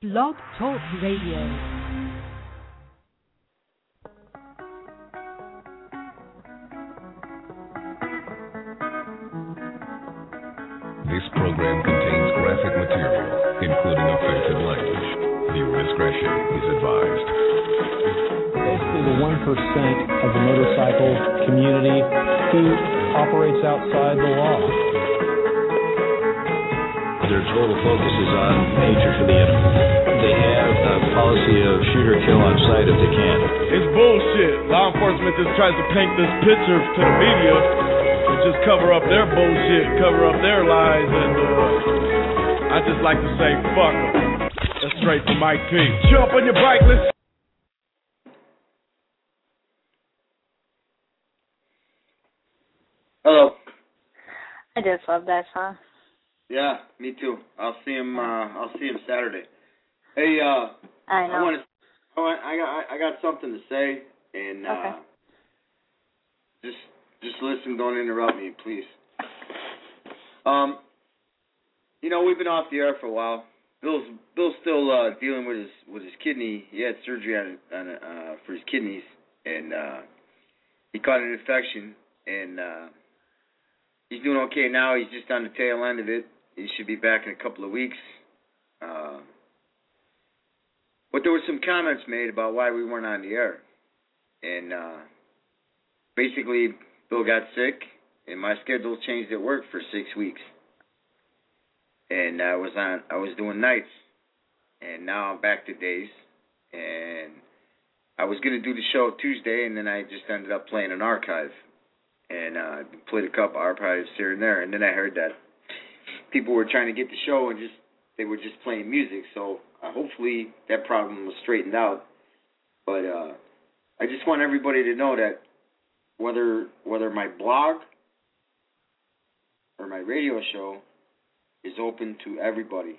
Blog Talk Radio. This program contains graphic material, including offensive language. Viewer discretion is advised. Basically, the 1% of the motorcycle community who operates outside the law. Their total focus is on hatred for the enemy. They have a policy of shoot or kill on sight if they can. It's bullshit. Law enforcement just tries to paint this picture to the media and just cover up their bullshit, cover up their lies, and I just like to say, fuck them. That's straight from Mike P. Jump on your bike, let's... Hello. I just love that song. Yeah, me too. I'll see him Saturday. Hey, I know. I got something to say, and okay. just listen. Don't interrupt me, please. We've been off the air for a while. Bill's still dealing with his kidney. He had surgery for his kidneys, and he caught an infection, and he's doing okay now. He's just on the tail end of it. He should be back in a couple of weeks. But there were some comments made about why we weren't on the air. And basically, Bill got sick, and my schedule changed at work for 6 weeks. And I was doing nights. And now I'm back to days. And I was going to do the show Tuesday, and then I just ended up playing an archive. And played a couple archives here and there. And then I heard that people were trying to get the show and they were just playing music. So hopefully that problem was straightened out. But I just want everybody to know that whether my blog or my radio show is open to everybody.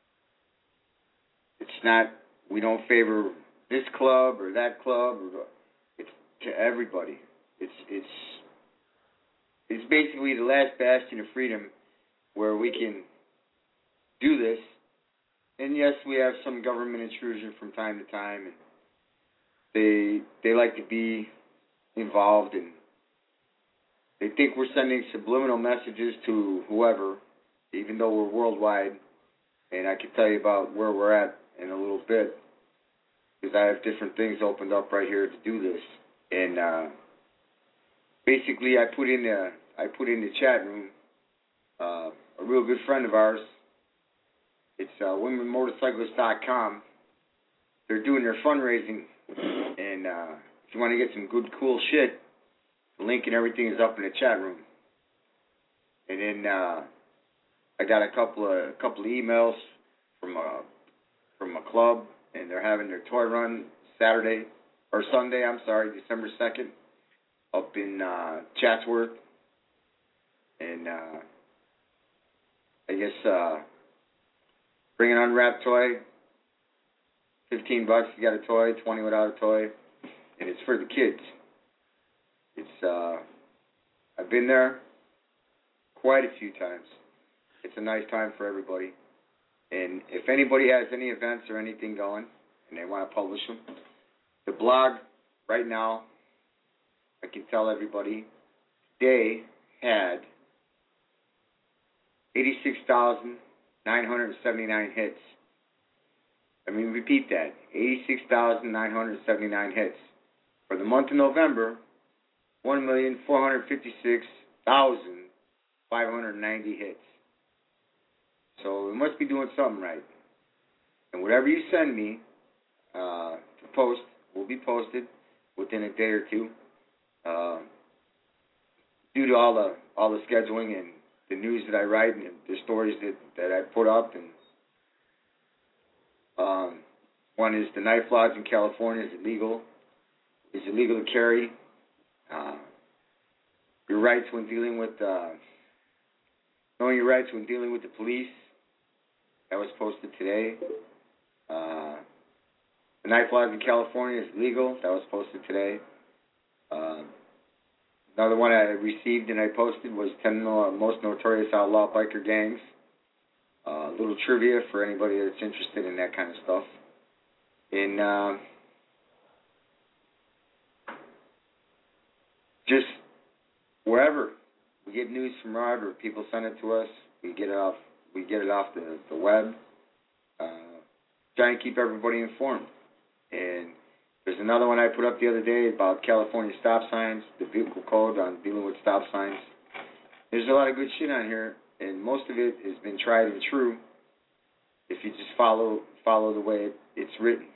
It's not, we don't favor this club or that club. It's to everybody. It's basically the last bastion of freedom where we can do this. And yes, we have some government intrusion from time to time, and they like to be involved, and they think we're sending subliminal messages to whoever, even though we're worldwide. And I can tell you about where we're at in a little bit, because I have different things opened up right here to do this. And basically, I put in the chat room a real good friend of ours. It's womenmotorcyclists.com. They're doing their fundraising, and if you want to get some good, cool shit, the link and everything is up in the chat room. And then I got a couple of emails from a club, and they're having their toy run Sunday, December 2nd, up in Chatsworth. And I guess bring an unwrapped toy, $15 you got a toy, $20 without a toy, and it's for the kids. It's I've been there quite a few times. It's a nice time for everybody. And if anybody has any events or anything going and they want to publish them, the blog right now, I can tell everybody, today had 86,979 hits. Repeat that. 86,979 hits. For the month of November, 1,456,590 hits. So we must be doing something right. And whatever you send me to post will be posted within a day or two. Due to all the scheduling and the news that I write and the stories that I put up, and one is the knife laws in California is illegal to carry. Your rights when dealing with knowing your rights when dealing with the police. That was posted today. The knife laws in California is legal. That was posted today. Another one I received and I posted was 10 most notorious outlaw biker gangs. a little trivia for anybody that's interested in that kind of stuff. And just wherever we get news from Rod or people send it to us, we get it off the web. Trying to keep everybody informed. And there's another one I put up the other day about California stop signs, the vehicle code on dealing with stop signs. There's a lot of good shit on here, and most of it has been tried and true if you just follow the way it's written.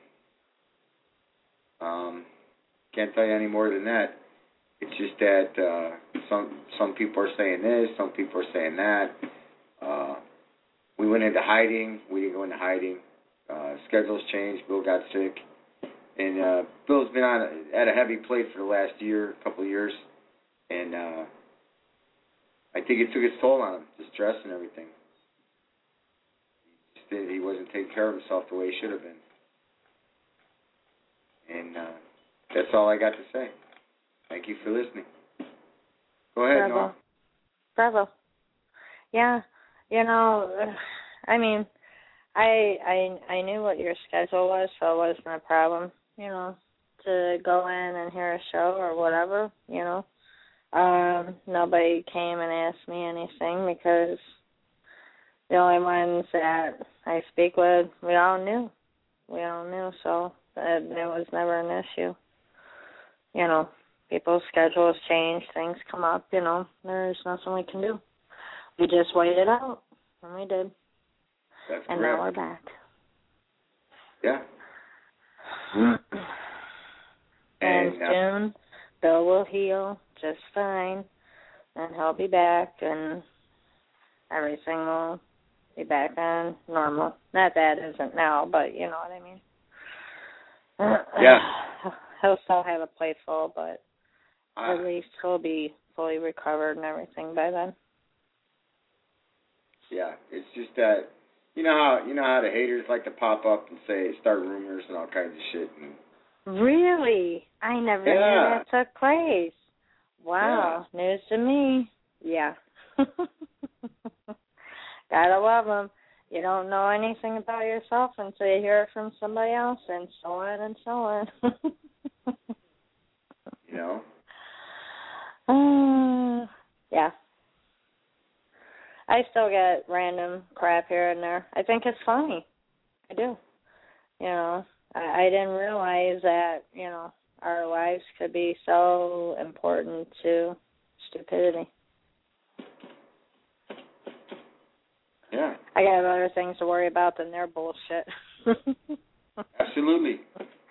Can't tell you any more than that. It's just that some people are saying this, some people are saying that. We went into hiding. We didn't go into hiding. Schedules changed. Bill got sick. And Bill's been at a heavy plate for the last couple of years. And I think it took its toll on him, the stress and everything. He wasn't taking care of himself the way he should have been. And that's all I got to say. Thank you for listening. Go ahead, Noah. Bravo. Yeah, you know, I mean, I knew what your schedule was, so it wasn't a problem, you know, to go in and hear a show or whatever, you know. Nobody came and asked me anything because the only ones that I speak with, we all knew, so it was never an issue. You know, people's schedules change, things come up, you know, there's nothing we can do. We just waited out, and we did. That's and correct. Now we're back. Yeah. And soon, Bill will heal just fine, and he'll be back, and everything will be back on normal. Not that it isn't now, but you know what I mean. Yeah. He'll still have a plate full, but at least he'll be fully recovered and everything by then. Yeah, it's just that you know how the haters like to pop up and start rumors and all kinds of shit. And really? I never knew that took place. Wow, news to me. Yeah. Gotta love them. You don't know anything about yourself until you hear it from somebody else, and so on and so on. You know? Yeah. I still get random crap here and there. I think it's funny. I do. You know, I didn't realize that, you know, our lives could be so important to stupidity. Yeah. I got other things to worry about than their bullshit. Absolutely.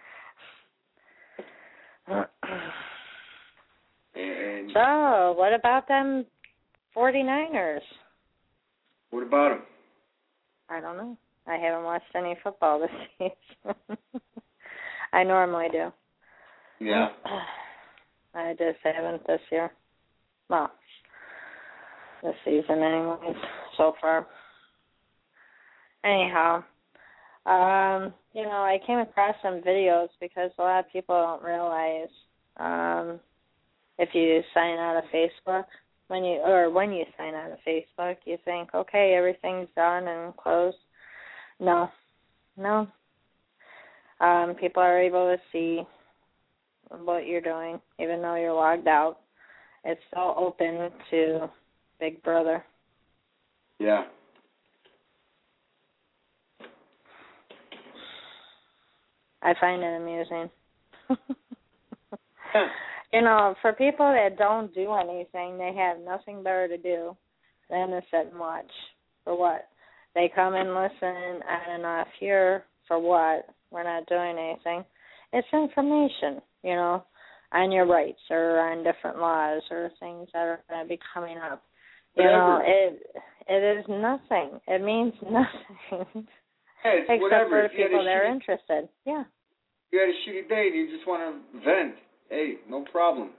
And so, what about them 49ers? What about them? I don't know. I haven't watched any football this season. I normally do. Yeah. I just haven't this year. Well, this season anyways, so far. Anyhow, you know, I came across some videos because a lot of people don't realize if you sign out of Facebook, when you sign out of Facebook, you think, okay, everything's done and closed. No. People are able to see what you're doing, even though you're logged out. It's still open to Big Brother. Yeah. I find it amusing. You know, for people that don't do anything, they have nothing better to do than to sit and watch. For what? They come and listen on and off here. For what? We're not doing anything. It's information, you know, on your rights or on different laws or things that are going to be coming up. You know, it is nothing. It means nothing. Hey, except whatever. for the people that are interested. Yeah. You had a shitty day and you just want to vent. Hey, no problem.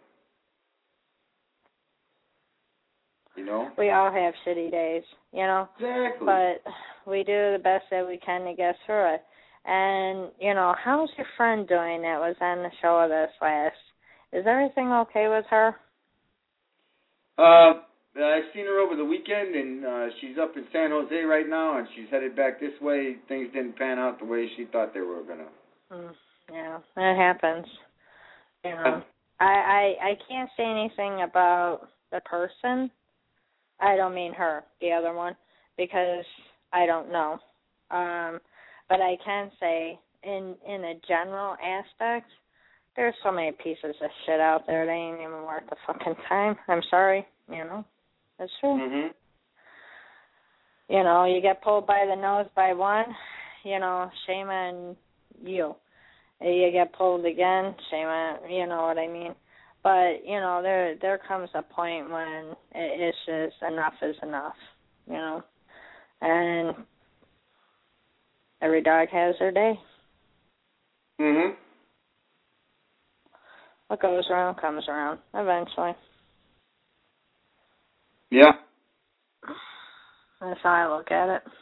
You know? We all have shitty days, you know? Exactly. But we do the best that we can to get through it. And, you know, how's your friend doing that was on the show with us last? Is everything okay with her? I've seen her over the weekend, and she's up in San Jose right now, and she's headed back this way. Things didn't pan out the way she thought they were gonna. Yeah, that happens. You know, I can't say anything about the person. I don't mean her, the other one, because I don't know. But I can say, in a general aspect, there's so many pieces of shit out there that ain't even worth the fucking time. I'm sorry, you know. That's true. Mhm. You know, you get pulled by the nose by one, you know, shame on you. You get pulled again, shame on, you know what I mean. But, you know, there comes a point when it's just enough is enough, you know. And every dog has their day. Mhm. What goes around comes around, eventually. Yeah. That's how I look at it.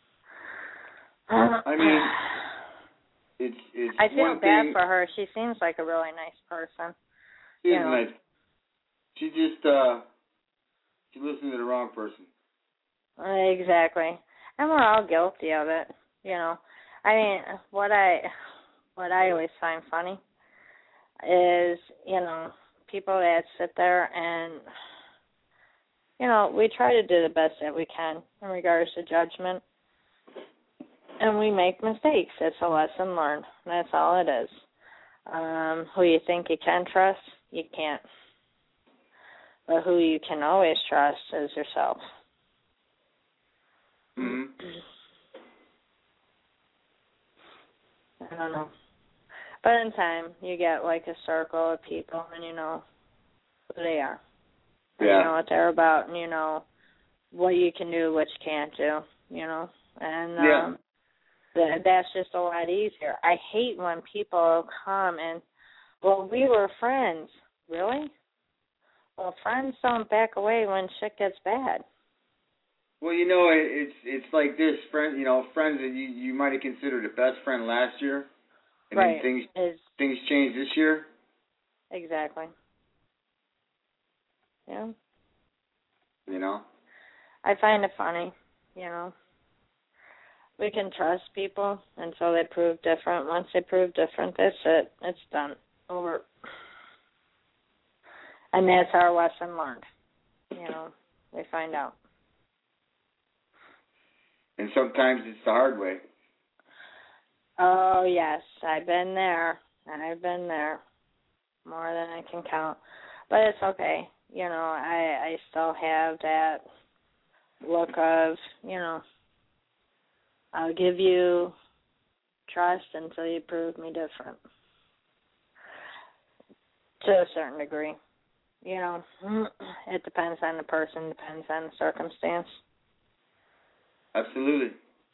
I mean, it's I feel one bad thing. for her. She seems like a really nice person. She's you know. nice. She just she listened to the wrong person. Exactly. And we're all guilty of it, you know. I mean, what I always find funny is, you know, people that sit there and, you know, we try to do the best that we can in regards to judgment. And we make mistakes. It's a lesson learned. That's all it is. Who you think you can trust, you can't. But who you can always trust is yourself. Mhm. I don't know. But in time, you get like a circle of people, and you know who they are. And Yeah. you know what they're about, and you know what you can do, what you can't do, you know. And that's just a lot easier. I hate when people come and, well, we were friends. Really? Well, friends don't back away when shit gets bad. Well, you know, it's like this, friend. You know, friends that you might have considered a best friend last year, and right. then things changed this year. Exactly. Yeah. You know. I find it funny, you know. We can trust people until they prove different. Once they prove different, that's it. It's done. Over. And that's our lesson learned. You know, we find out. And sometimes it's the hard way. Oh, yes. I've been there. More than I can count. But it's okay. You know, I still have that look of, you know, I'll give you trust until you prove me different. To a certain degree. You know, it depends on the person, depends on the circumstance. Absolutely.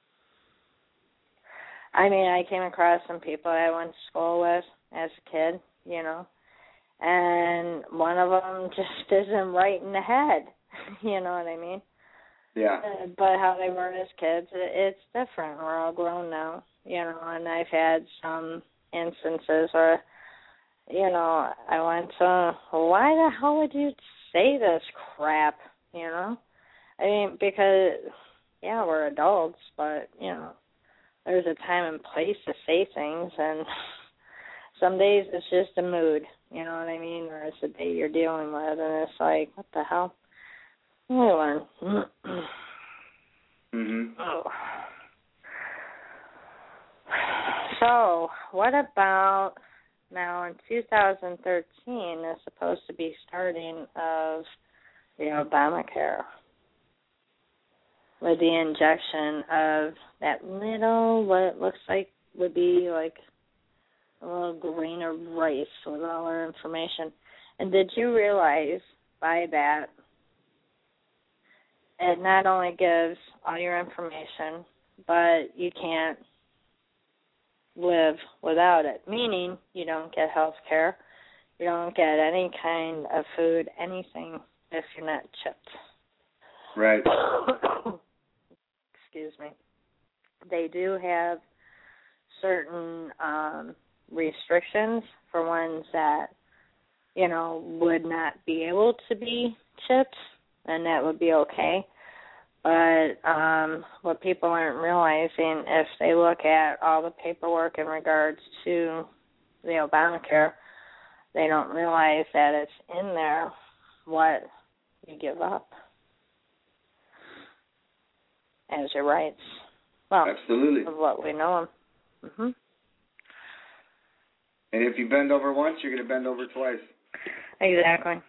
I mean, I came across some people I went to school with as a kid, you know, and one of them just isn't right in the head. You know what I mean? Yeah. But how they were as kids, it's different. We're all grown now, you know, and I've had some instances where, you know, I went to, why the hell would you say this crap, you know? I mean, because, yeah, we're adults, but, you know, there's a time and place to say things, and some days it's just a mood, you know what I mean, or it's a day you're dealing with, and it's like, what the hell? I learn. Mhm. Oh. So, what about now in 2013 is supposed to be starting of the Obamacare with the injection of that little, what it looks like would be like a little grain of rice with all our information. And did you realize by that it not only gives all your information, but you can't live without it, meaning you don't get health care, you don't get any kind of food, anything if you're not chipped. Right. Excuse me. They do have certain restrictions for ones that, you know, would not be able to be chipped, and that would be okay. But what people aren't realizing, if they look at all the paperwork in regards to the Obamacare, they don't realize that it's in there what you give up as your rights. Well, absolutely. Of what we know them. Mhm. And if you bend over once, you're going to bend over twice. Exactly.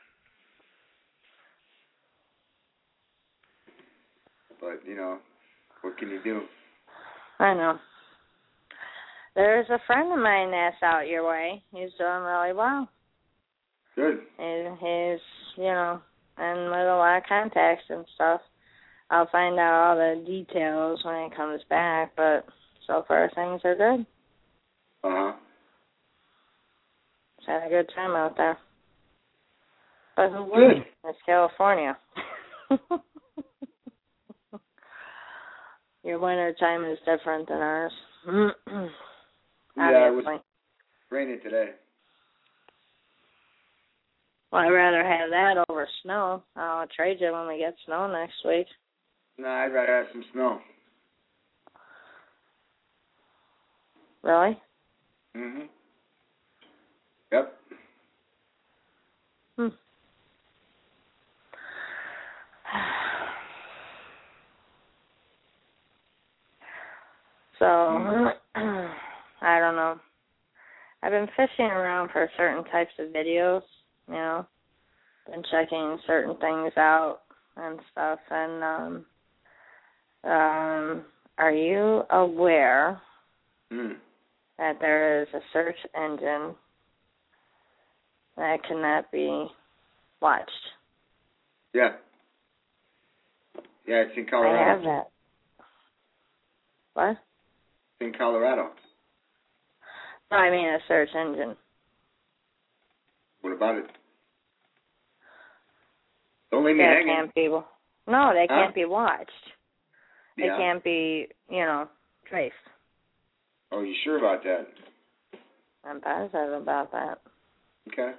But, you know, what can you do? I know. There's a friend of mine that's out your way. He's doing really well. Good. He's, you know, and with a lot of contacts and stuff. I'll find out all the details when it comes back, but so far things are good. Uh-huh. Just had a good time out there. But who wouldn't? It's California. Your winter time is different than ours. Yeah, it was Obviously. raining today. Well, I'd rather have that over snow. I'll trade you when we get snow next week. No, I'd rather have some snow. Really? Mhm. Yep. So, I don't know. I've been fishing around for certain types of videos, you know, been checking certain things out and stuff. And are you aware that there is a search engine that cannot be watched? Yeah. Yeah, it's in Colorado. I have that. What? It's in Colorado. No, I mean a search engine. What about it? Don't leave me hanging. Can't be. No, they can't be watched. They Yeah. can't be, you know, traced. Oh, you sure about that? I'm positive about that. Okay.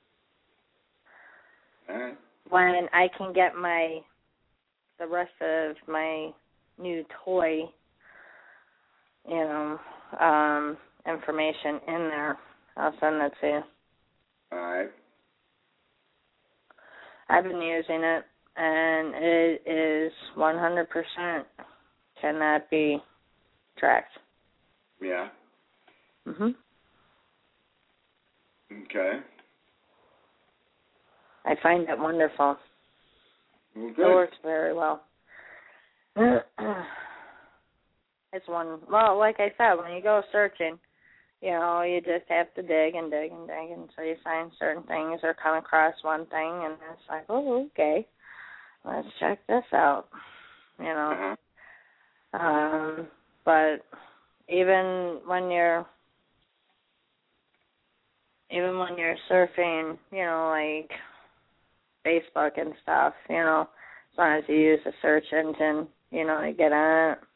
All right. When I can get the rest of my new toy, you know, information in there, I'll send that to you. All right. I've been using it, and it is 100% cannot be tracked. Yeah. Mhm. Okay. I find it wonderful. Well, It good. works very well. It's well, like I said, when you go searching, you know, you just have to dig and dig and dig until you find certain things or come across one thing, and it's like, oh, okay, let's check this out, you know. Uh-huh. But even when you're surfing, you know, like Facebook and stuff, you know, as long as you use a search engine, you know, you get on it.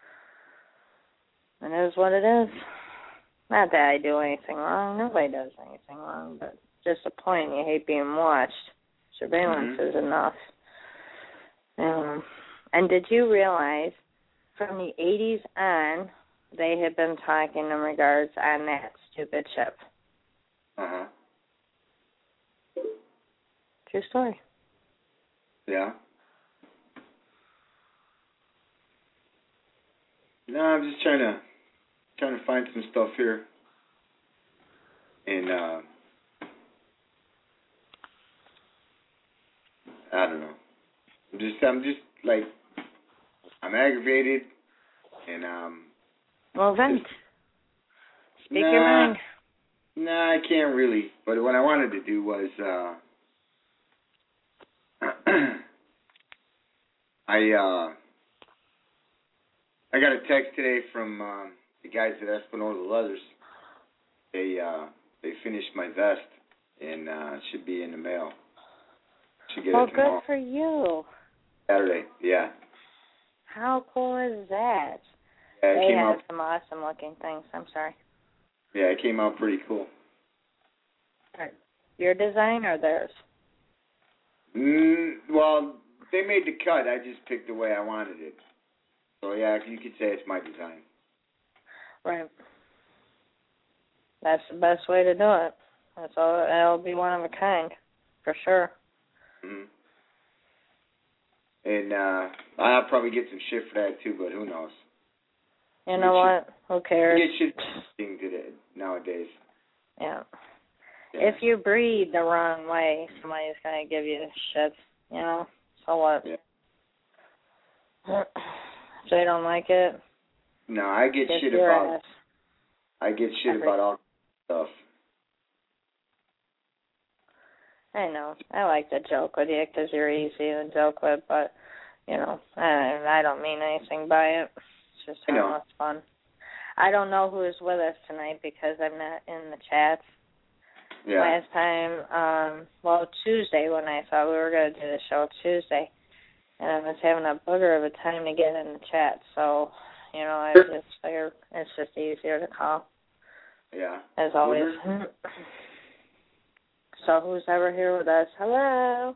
It is what it is. Not that I do anything wrong. Nobody does anything wrong, but just a point. You hate being watched. Surveillance is enough. And did you realize from the 80s on, they had been talking in regards on that stupid chip? Uh-huh. True story. Yeah. No, I'm just trying to find some stuff here. And I don't know. I'm just like, I'm aggravated, and well, vent. Speak your mind. Nah, I can't really. But what I wanted to do was, I got a text today from the guys at Espinosa Leathers. They finished my vest, and it should be in the mail. Should get it tomorrow. Good for you. Saturday, yeah. How cool is that? Yeah, they have some awesome looking things. I'm sorry. Yeah, it came out pretty cool. Your design or theirs? Well, they made the cut. I just picked the way I wanted it. So yeah, you could say it's my design. Right. That's the best way to do it. That's all. It'll be one of a kind, for sure. Mm-hmm. And I'll probably get some shit for that too, but who knows? You know what? Who cares? You get shit today nowadays. Yeah. If you breathe the wrong way, somebody's gonna give you shit. You know. So what? Yeah. If they don't like it. No, I get shit your about. ass. I get shit about all stuff. I know. I like to joke with you because you're easy to joke with, but, you know, I don't mean anything by it. It's just harmless fun. I don't know who is with us tonight because I'm not in the chats. Yeah. Last time, Tuesday when I thought we were going to do the show Tuesday, and I was having a booger of a time to get in the chat, so, you know, I just figured it's just easier to call. Yeah. As always. So who's ever here with us? Hello.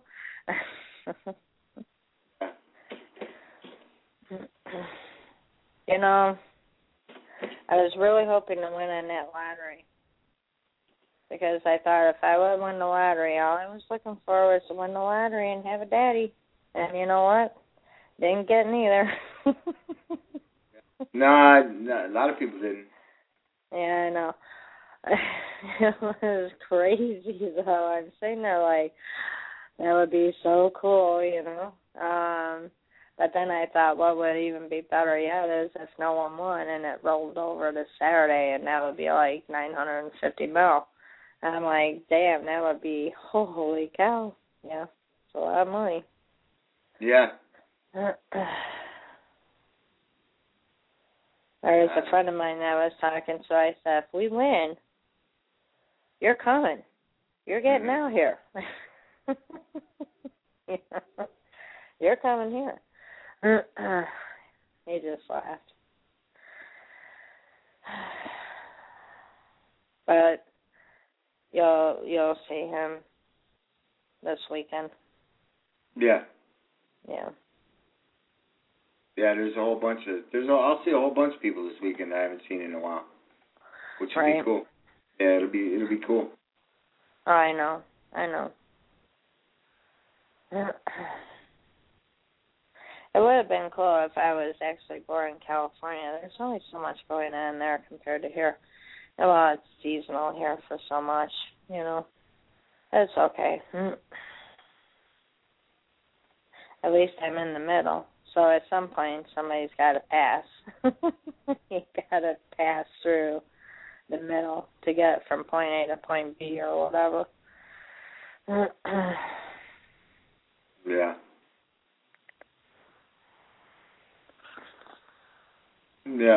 You know, I was really hoping to win on that lottery. Because I thought if I would win the lottery, all I was looking for was to win the lottery and have a daddy. And you know what? Didn't get neither. No, a lot of people didn't. Yeah, I know. It was crazy, though. I'm sitting there like, that would be so cool, you know. But then I thought what would even be better yet is if no one won and it rolled over to Saturday, and that would be like $950 million. And I'm like, damn, that would be, holy cow. Yeah, it's a lot of money. Yeah. There was a friend of mine that was talking, so I said, if we win, you're coming. You're getting out here. You're coming here. He just laughed. But you'll see him this weekend. Yeah. Yeah. Yeah, there's a whole bunch of I'll see a whole bunch of people this weekend that I haven't seen in a while, which would be cool. Yeah, it'll be cool. Oh, I know. It would have been cool if I was actually born in California. There's only so much going on there compared to here. Well, it's seasonal here for so much, you know. It's okay. At least I'm in the middle. So at some point, somebody's got to pass. You got to pass through the middle to get from point A to point B or whatever. Yeah. Yeah.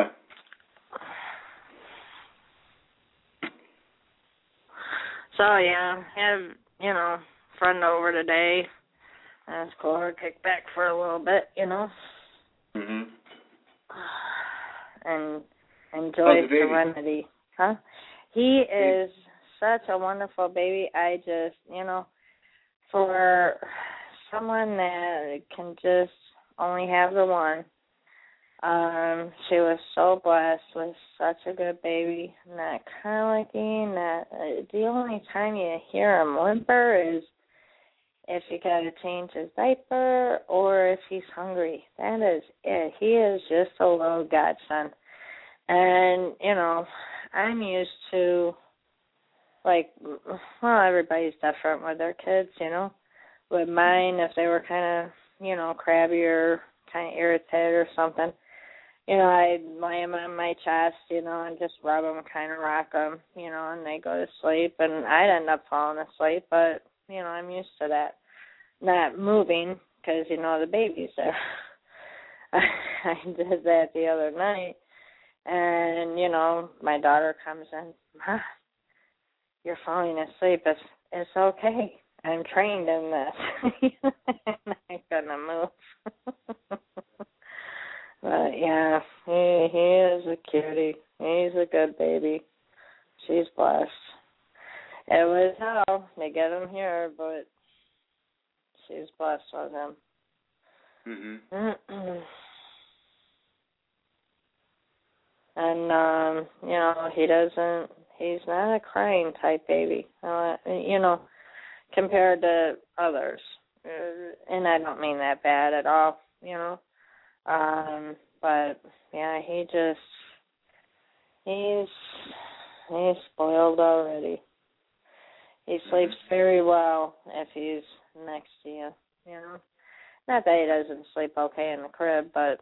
So, yeah, had, you know, friend over today. That's cool. Or kick back for a little bit, you know. Mhm. And enjoy serenity. Huh? He is such a wonderful baby. I just, you know, for someone that can just only have the one, she was so blessed with such a good baby. Not colicky, the only time you hear him whimper is if you got to change his diaper or if he's hungry. That is it. He is just a little godson. And, you know, I'm used to, like, well, everybody's different with their kids, you know. With mine, if they were kind of, you know, crabby or kind of irritated or something, you know, I'd lay them on my chest, you know, and just rub them, kind of rock them, you know, and they go to sleep. And I'd end up falling asleep, but, you know, I'm used to that. Not moving because, you know, the baby's there. I did that the other night. And, you know, my daughter comes in, Ma, you're falling asleep. It's okay. I'm trained in this. I'm not going to move. But, yeah, he is a cutie. He's a good baby. She's blessed. It was hell to get him here, but she's blessed with him. Mhm. And he's not a crying type baby, compared to others. And I don't mean that bad at all, But yeah, he's spoiled already. He sleeps very well if he's next to you, Not that he doesn't sleep okay in the crib, but,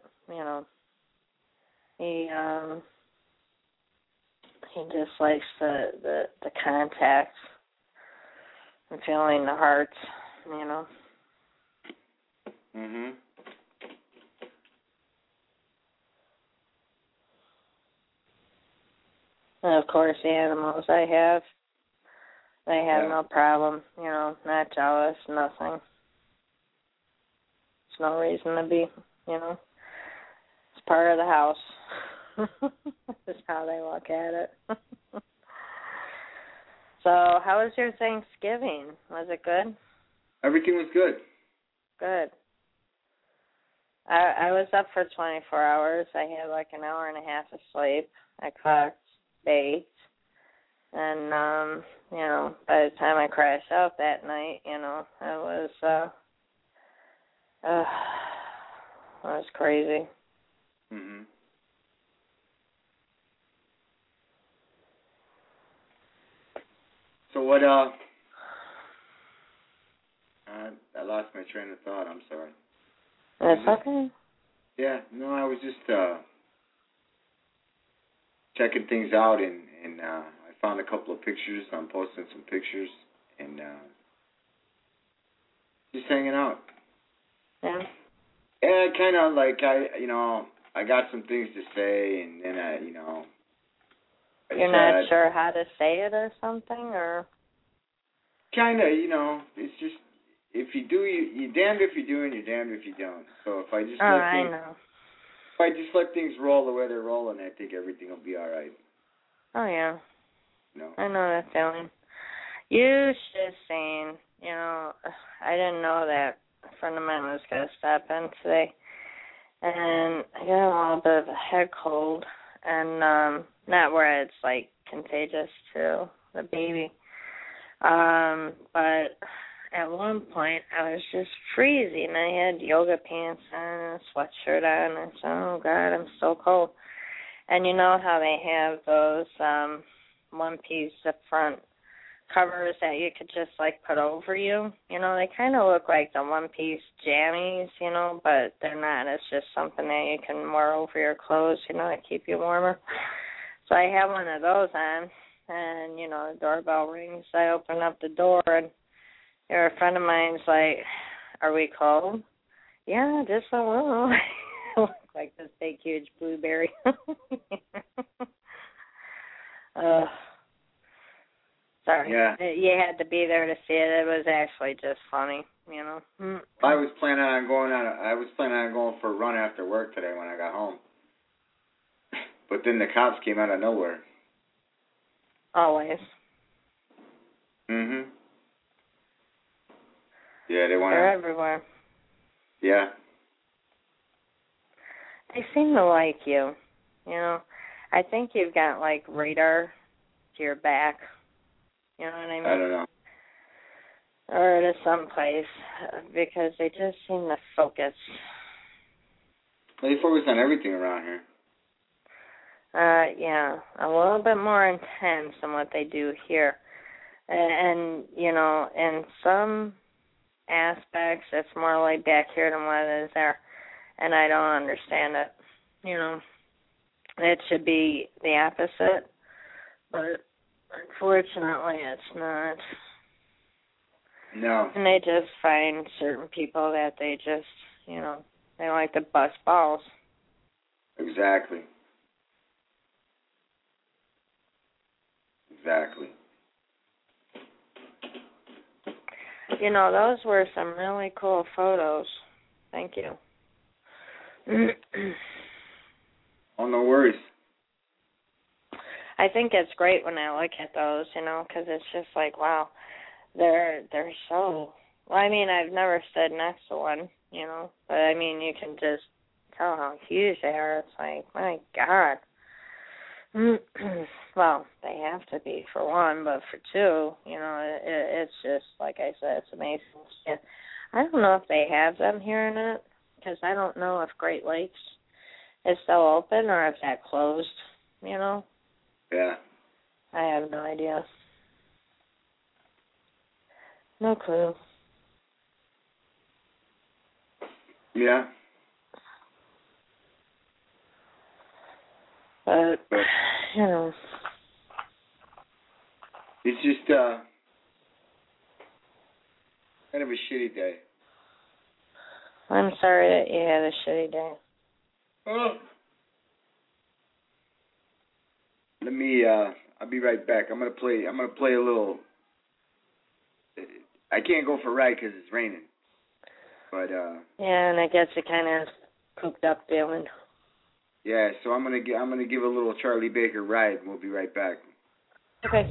he just likes the contact and feeling the heart, Mhm. And of course, the animals I have, they have no problem, not jealous, nothing. There's no reason to be, It's part of the house. That's how they look at it. So, how was your Thanksgiving? Was it good? Everything was good. Good. I was up for 24 hours. I had like an hour and a half of sleep. I cooked, baked, and, by the time I crashed out that night, it was crazy. Mhm. So what, I lost my train of thought, I'm sorry. That's okay. Yeah, no, I was just, checking things out, and I found a couple of pictures. I'm posting some pictures, and, just hanging out. Yeah. Yeah, kind of like, I got some things to say, and then You're not sure how to say it or something, or? Kind of, it's just, if you do, you're damned if you do, and you're damned if you don't. So if I just if I just let things roll the way they're rolling, I think everything will be all right. Oh, yeah. I know that feeling. You should have seen, I didn't know that a friend of mine was going to stop in today. And I got a little bit of a head cold, and not where it's, like, contagious to the baby. But at one point, I was just freezing. I had yoga pants on and a sweatshirt on. And I said, oh, God, I'm so cold. And you know how they have those one-piece front covers that you could just, like, put over you? They kind of look like the one-piece jammies, but they're not. It's just something that you can wear over your clothes, to keep you warmer. So I have one of those on, and, the doorbell rings. I open up the door, and a friend of mine's like, are we cold? Yeah, just a little. Look like this big, huge blueberry. Sorry. Yeah. You had to be there to see it. It was actually just funny, I was planning on going for a run after work today when I got home. But then the cops came out of nowhere. Always. Mhm. Yeah, They're everywhere. Yeah. They seem to like you. I think you've got, like, radar to your back. You know what I mean? I don't know. Or to someplace, because they just seem to focus. They focus on everything around here. Yeah, a little bit more intense than what they do here. And in some aspects, it's more laid back here than what it is there. And I don't understand it. It should be the opposite. But unfortunately, it's not. No. And they just find certain people that they just, they like to bust balls. Exactly. Those were some really cool photos. Thank you. Oh, no worries. I think it's great when I look at those, because it's just like, wow, they're so. Well, I mean, I've never stood next to one, you know. But, I mean, you can just tell how huge they are. It's like, my God. Well, they have to be for one, but for two, you know, it's just, like I said, it's amazing. Yeah. I don't know if they have them here or not, because I don't know if Great Lakes is still open or if that closed, you know. Yeah. I have no idea. No clue. Yeah. But, you know. It's just kind of a shitty day. I'm sorry that you had a shitty day. Let me I'll be right back. I'm gonna play a little. I can't go for a ride because it's raining. But yeah, and it gets a kind of cooped up feeling. Yeah, so I'm gonna give a little Charlie Baker ride, and we'll be right back. Okay.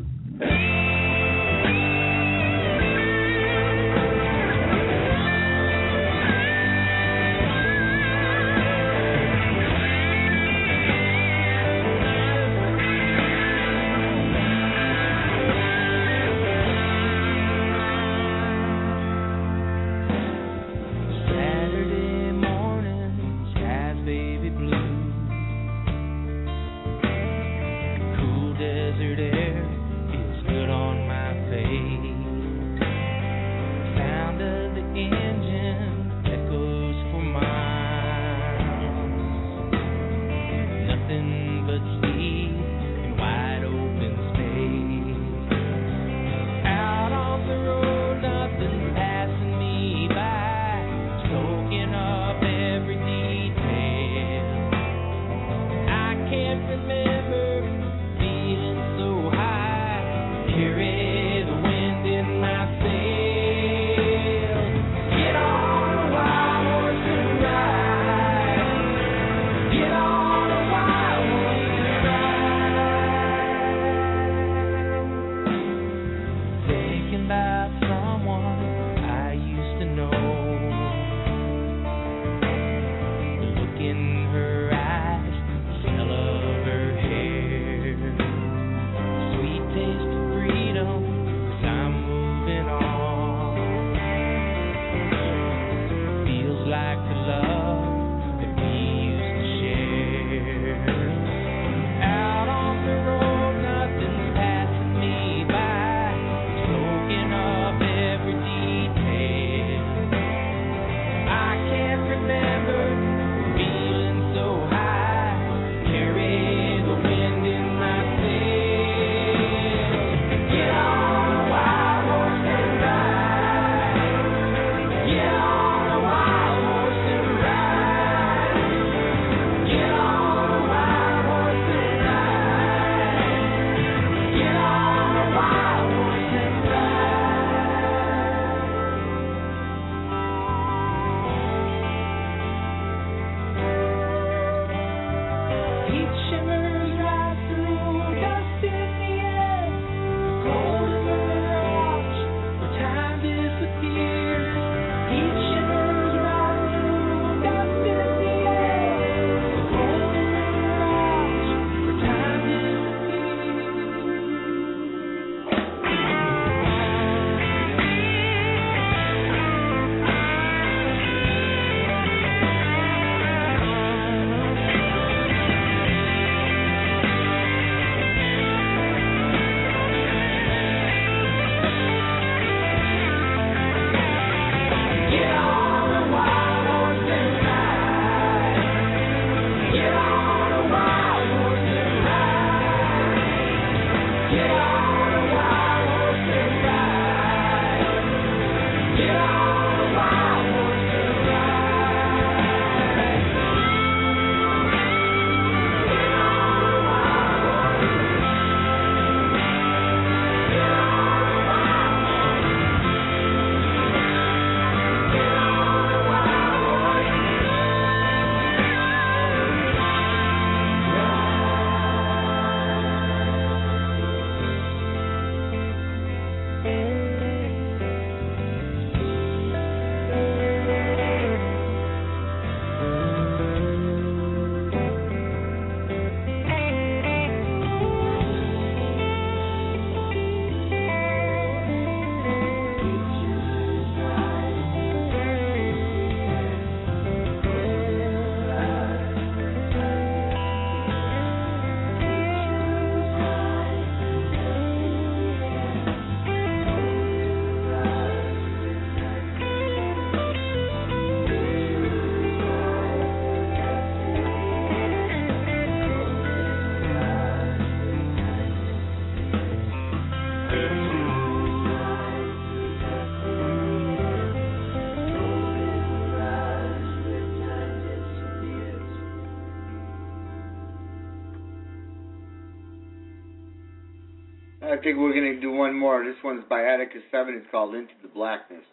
I think we're going to do one more. This one's by Attica 7. It's called Into the Blackness.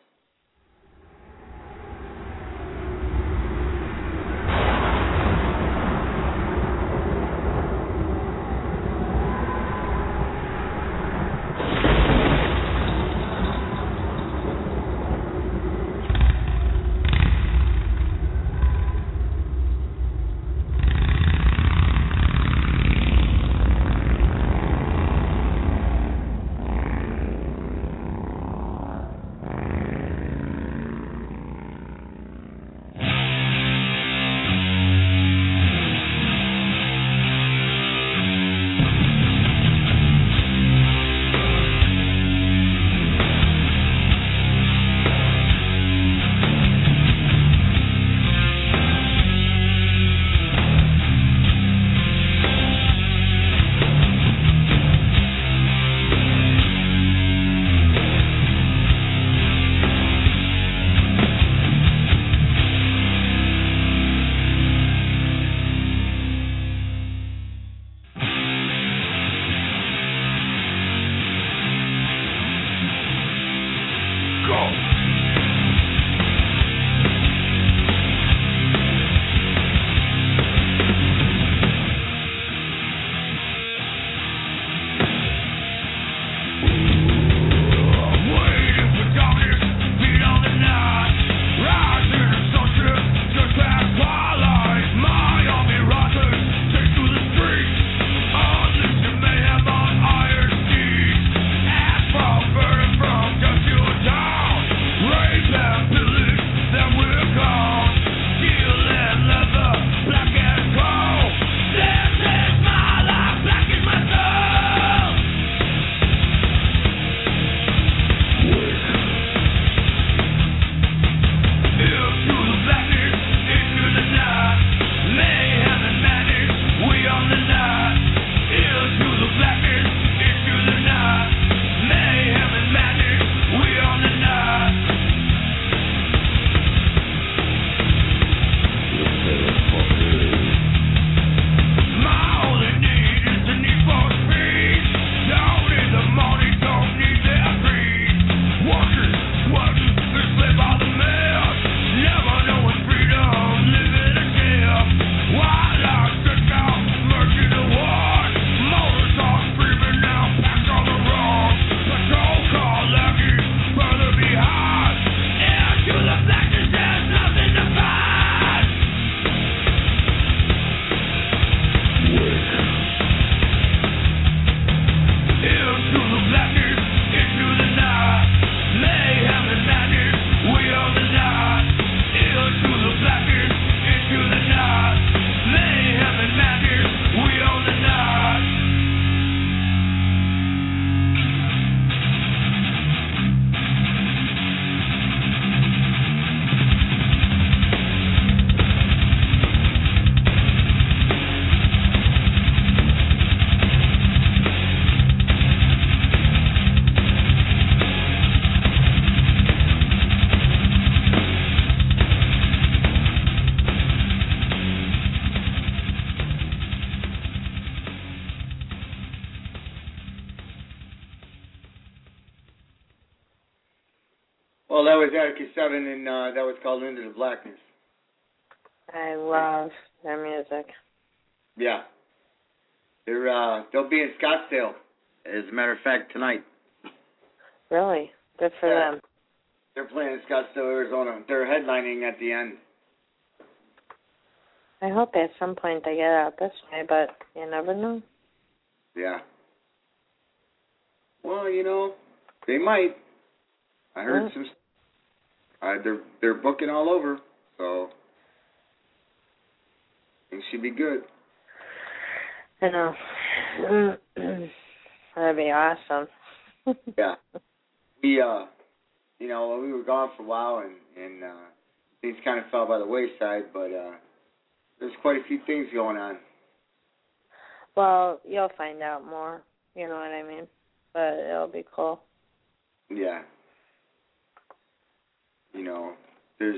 Well, that was Attica 7, and that was called Into the Blackness. I love their music. Yeah. They'll be in Scottsdale, as a matter of fact, tonight. Really? Good for them. They're playing in Scottsdale, Arizona. They're headlining at the end. I hope at some point they get out this way, but you never know. Yeah. Well, you know, they might. I heard some. They're booking all over, so it should be good. I know. That'd be awesome. Yeah. We you know, we were gone for a while, and things kind of fell by the wayside, but there's quite a few things going on. Well, you'll find out more. You know what I mean? But it'll be cool. Yeah. You know, there's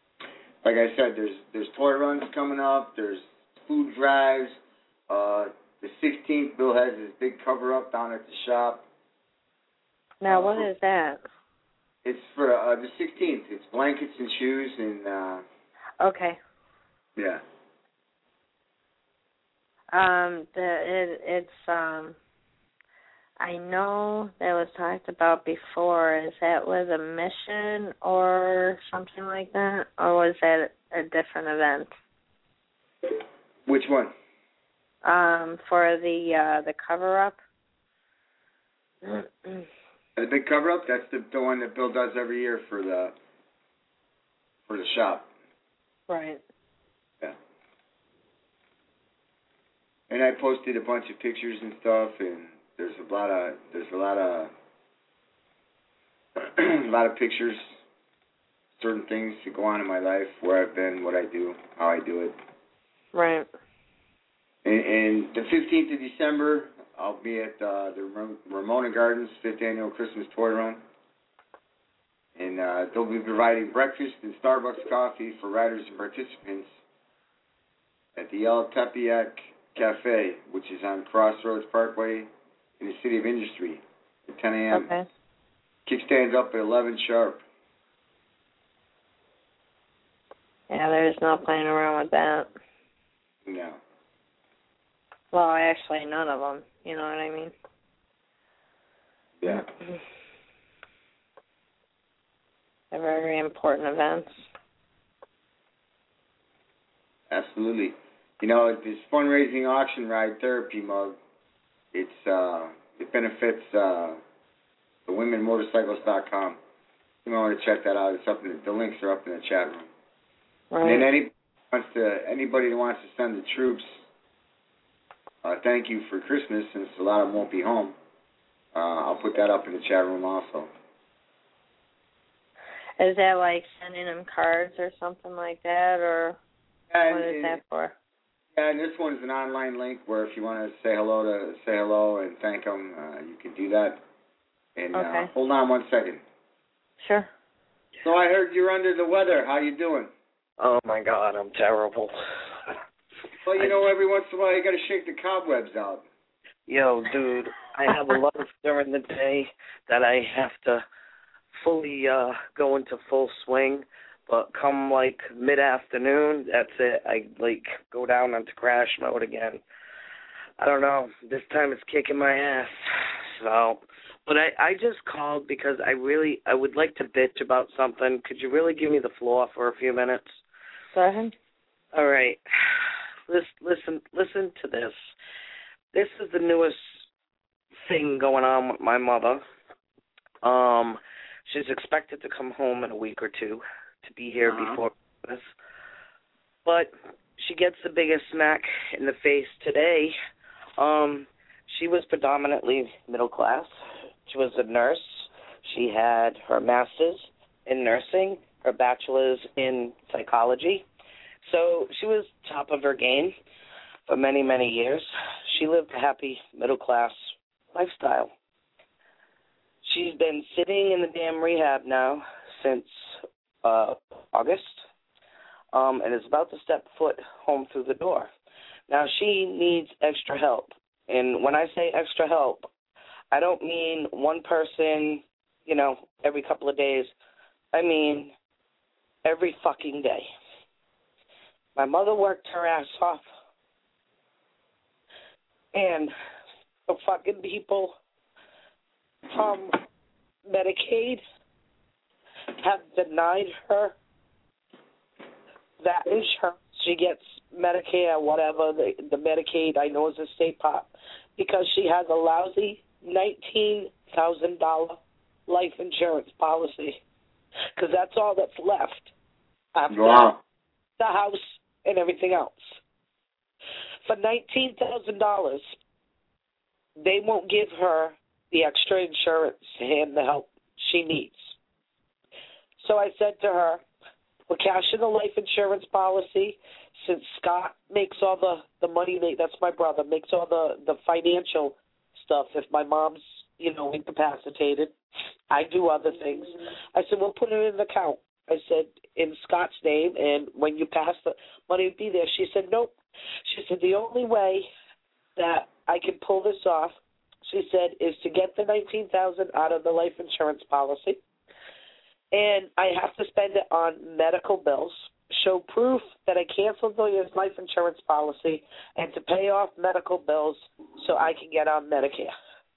like I said, there's toy runs coming up. There's food drives. the 16th, Bill has his big cover-up down at the shop. Now, what is that? It's for the 16th. It's blankets and shoes and... Okay. Yeah. I know that was talked about before. Is that with a mission or something like that? Or was that a different event? Which one? For the cover-up. The big cover-up? That's the one that Bill does every year for the shop. Right. Yeah. And I posted a bunch of pictures and stuff, and there's a lot of pictures, certain things that go on in my life, where I've been, what I do, how I do it. Right. And the 15th of December, I'll be at the Ramona Gardens 5th Annual Christmas Toy Run. And they'll be providing breakfast and Starbucks coffee for riders and participants at the El Tepeyac Cafe, which is on Crossroads Parkway in the City of Industry at 10 a.m. Okay. Kickstand's up at 11 sharp. Yeah, there's no playing around with that. No. Well, actually, none of them. You know what I mean? Yeah. They're very important events. Absolutely. You know, this fundraising auction ride therapy mug, it benefits the womenmotorcycles.com. You might want to check that out. It's up the links are up in the chat room. Right. And anybody that wants to send the troops thank you for Christmas, since a lot of them won't be home, I'll put that up in the chat room also. Is that like sending them cards or something like that, or what is that for? Yeah, and this one's an online link where if you want to say hello and thank them, you can do that. And okay. Hold on one second. Sure. So I heard you're under the weather. How you doing? Oh my God, I'm terrible. Well, you know, every once in a while you got to shake the cobwebs out. Yo, dude, I have a life during the day that I have to fully go into full swing, but come like mid-afternoon, that's it. I go down into crash mode again. I don't know. This time it's kicking my ass. So, but I just called because I would like to bitch about something. Could you really give me the floor for a few minutes? Go ahead. All right. Listen to this. This is the newest thing going on with my mother. She's expected to come home in a week or two to be here before Christmas. But she gets the biggest smack in the face today. She was predominantly middle class. She was a nurse. She had her master's in nursing, her bachelor's in psychology. So she was top of her game for many, many years. She lived a happy middle-class lifestyle. She's been sitting in the damn rehab now since August and is about to step foot home through the door. Now, she needs extra help. And when I say extra help, I don't mean one person, every couple of days. I mean every fucking day. My mother worked her ass off. And the fucking people from Medicaid have denied her that insurance. She gets Medicare, whatever, the Medicaid I know is a state pot, because she has a lousy $19,000 life insurance policy, because that's all that's left after the house and everything else. For $19,000, they won't give her the extra insurance and the help she needs. So I said to her, we're cashing the life insurance policy since Scott makes all the money, that's my brother, makes all the financial stuff. If my mom's, incapacitated, I do other things. I said, we'll put it in an account. I said, in Scott's name, and when you pass the money would be there. She said, nope. She said, the only way that I can pull this off, she said, is to get the $19,000 out of the life insurance policy, and I have to spend it on medical bills, show proof that I canceled the life insurance policy, and to pay off medical bills so I can get on Medicare.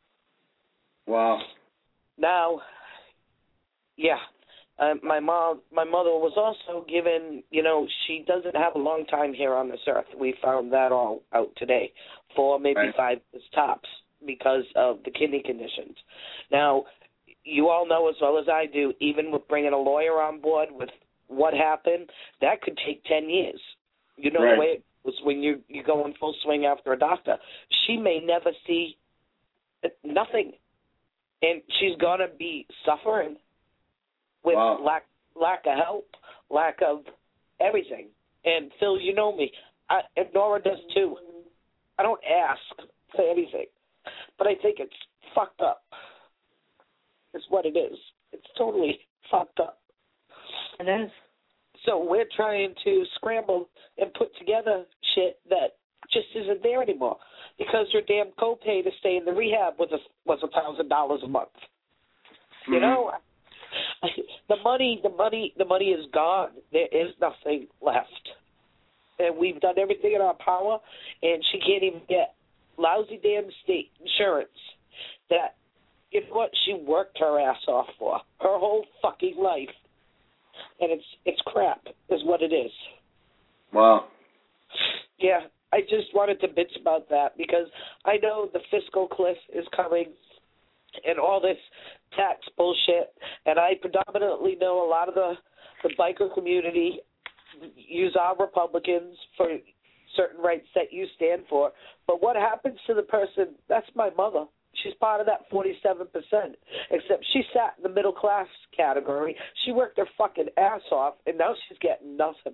Wow. Now, yeah, my mother was also given, she doesn't have a long time here on this earth. We found that all out today, 4, maybe 5 tops, because of the kidney conditions. Now, you all know as well as I do, even with bringing a lawyer on board with what happened, that could take 10 years. You know the way it was when you go in full swing after a doctor. She may never see nothing, and she's going to be suffering with lack of help, lack of everything. And Phil, you know me, and Nora does too. I don't ask for anything, but I think it's fucked up. It's what it is. It's totally fucked up. It is. So we're trying to scramble and put together shit that just isn't there anymore, because your damn copay to stay in the rehab was $1,000 a month. Mm-hmm. You know, the money is gone. There is nothing left, and we've done everything in our power, and she can't even get lousy damn state insurance that, you know what, she worked her ass off for her whole fucking life, and it's crap, is what it is. Wow. Yeah, I just wanted to bitch about that because I know the fiscal cliff is coming and all this tax bullshit, and I predominantly know a lot of the biker community use our Republicans for certain rights that you stand for. But what happens to the person? That's my mother. She's part of that 47%, except she sat in the middle class category. She worked her fucking ass off, and now she's getting nothing.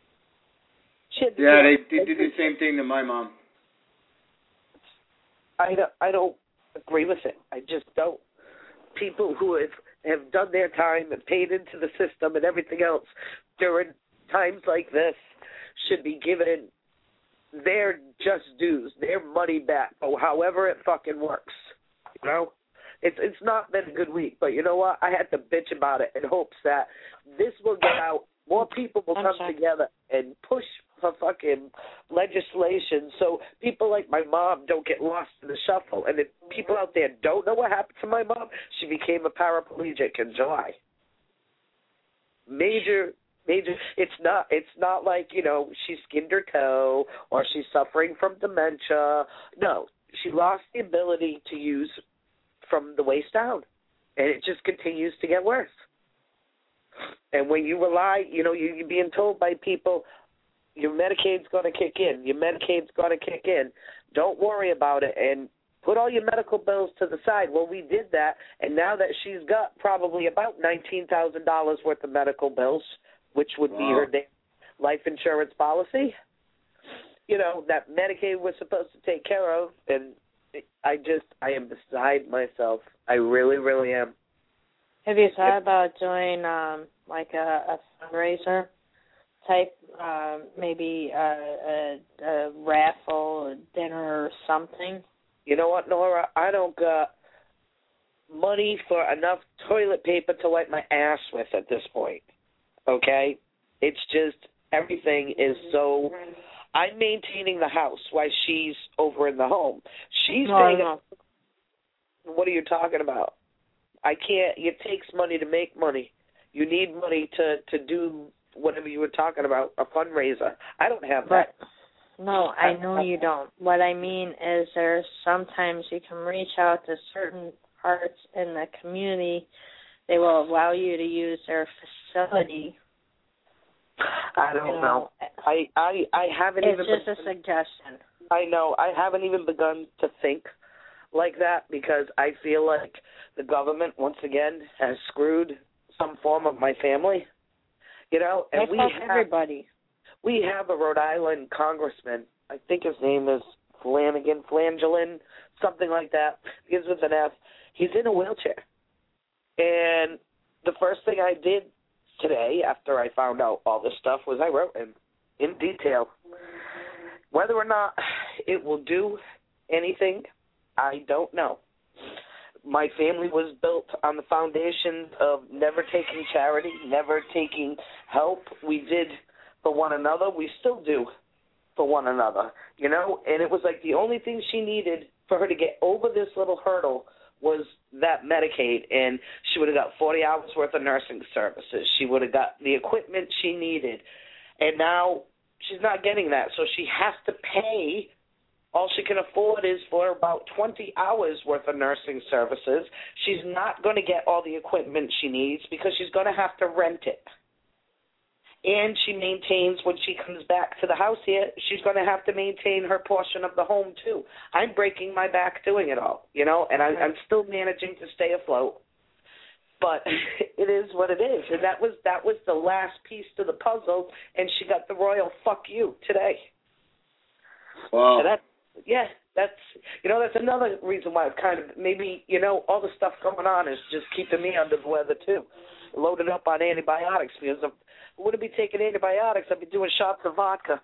They did the same thing to my mom. I don't agree with it. I just don't. People who have done their time and paid into the system and everything else during times like this should be given their just dues, their money back, or however it fucking works. You know? It's not been a good week, but you know what? I had to bitch about it in hopes that this will get out. More people will come together and push for fucking legislation so people like my mom don't get lost in the shuffle. And if people out there don't know what happened to my mom, she became a paraplegic in July. Major. It's not like, you know, she skinned her toe or she's suffering from dementia. No, she lost the ability to use from the waist down, and it just continues to get worse. And when you rely, you know, you're being told by people, your Medicaid's going to kick in. Your Medicaid's going to kick in. Don't worry about it, and put all your medical bills to the side. Well, we did that, and now that she's got probably about $19,000 worth of medical bills, which would be her life insurance policy, you know, that Medicaid was supposed to take care of, and I am beside myself. I really, really am. Have you thought about doing like a fundraiser type, maybe a raffle, a dinner or something? You know what, Nora? I don't got money for enough toilet paper to wipe my ass with at this point. Okay? It's just everything is so... I'm maintaining the house while she's over in the home. She's paying... What are you talking about? I can't... It takes money to make money. You need money to do whatever you were talking about, a fundraiser. I don't have that. No, I know you don't. What I mean is there's sometimes you can reach out to certain parts in the community. They will allow you to use their facility. I don't know. I haven't even... It's just a suggestion. I know. I haven't even begun to think like that because I feel like the government, once again, has screwed some form of my family. You know? And everybody. We have a Rhode Island congressman. I think his name is Flangelin, something like that. Begins with an F. He's in a wheelchair. And the first thing I did today, after I found out all this stuff, was I wrote him in detail whether or not it will do anything? I don't know. My family was built on the foundation of never taking charity, never taking help. We did for one another. We still do for one another, you know? And it was like the only thing she needed for her to get over this little hurdle was that Medicaid, and she would have got 40 hours worth of nursing services. She would have got the equipment she needed. And now she's not getting that, so she has to pay. All she can afford is for about 20 hours worth of nursing services. She's not going to get all the equipment she needs because she's going to have to rent it. And she maintains, when she comes back to the house here, she's going to have to maintain her portion of the home too. I'm breaking my back doing it all, you know, and I'm still managing to stay afloat. But it is what it is, and that was the last piece to the puzzle, and she got the royal fuck you today. Wow. So that's another reason why I've kind of, maybe, you know, all the stuff going on is just keeping me under the weather too. Loaded up on antibiotics because I wouldn't be taking antibiotics. I'd be doing shots of vodka.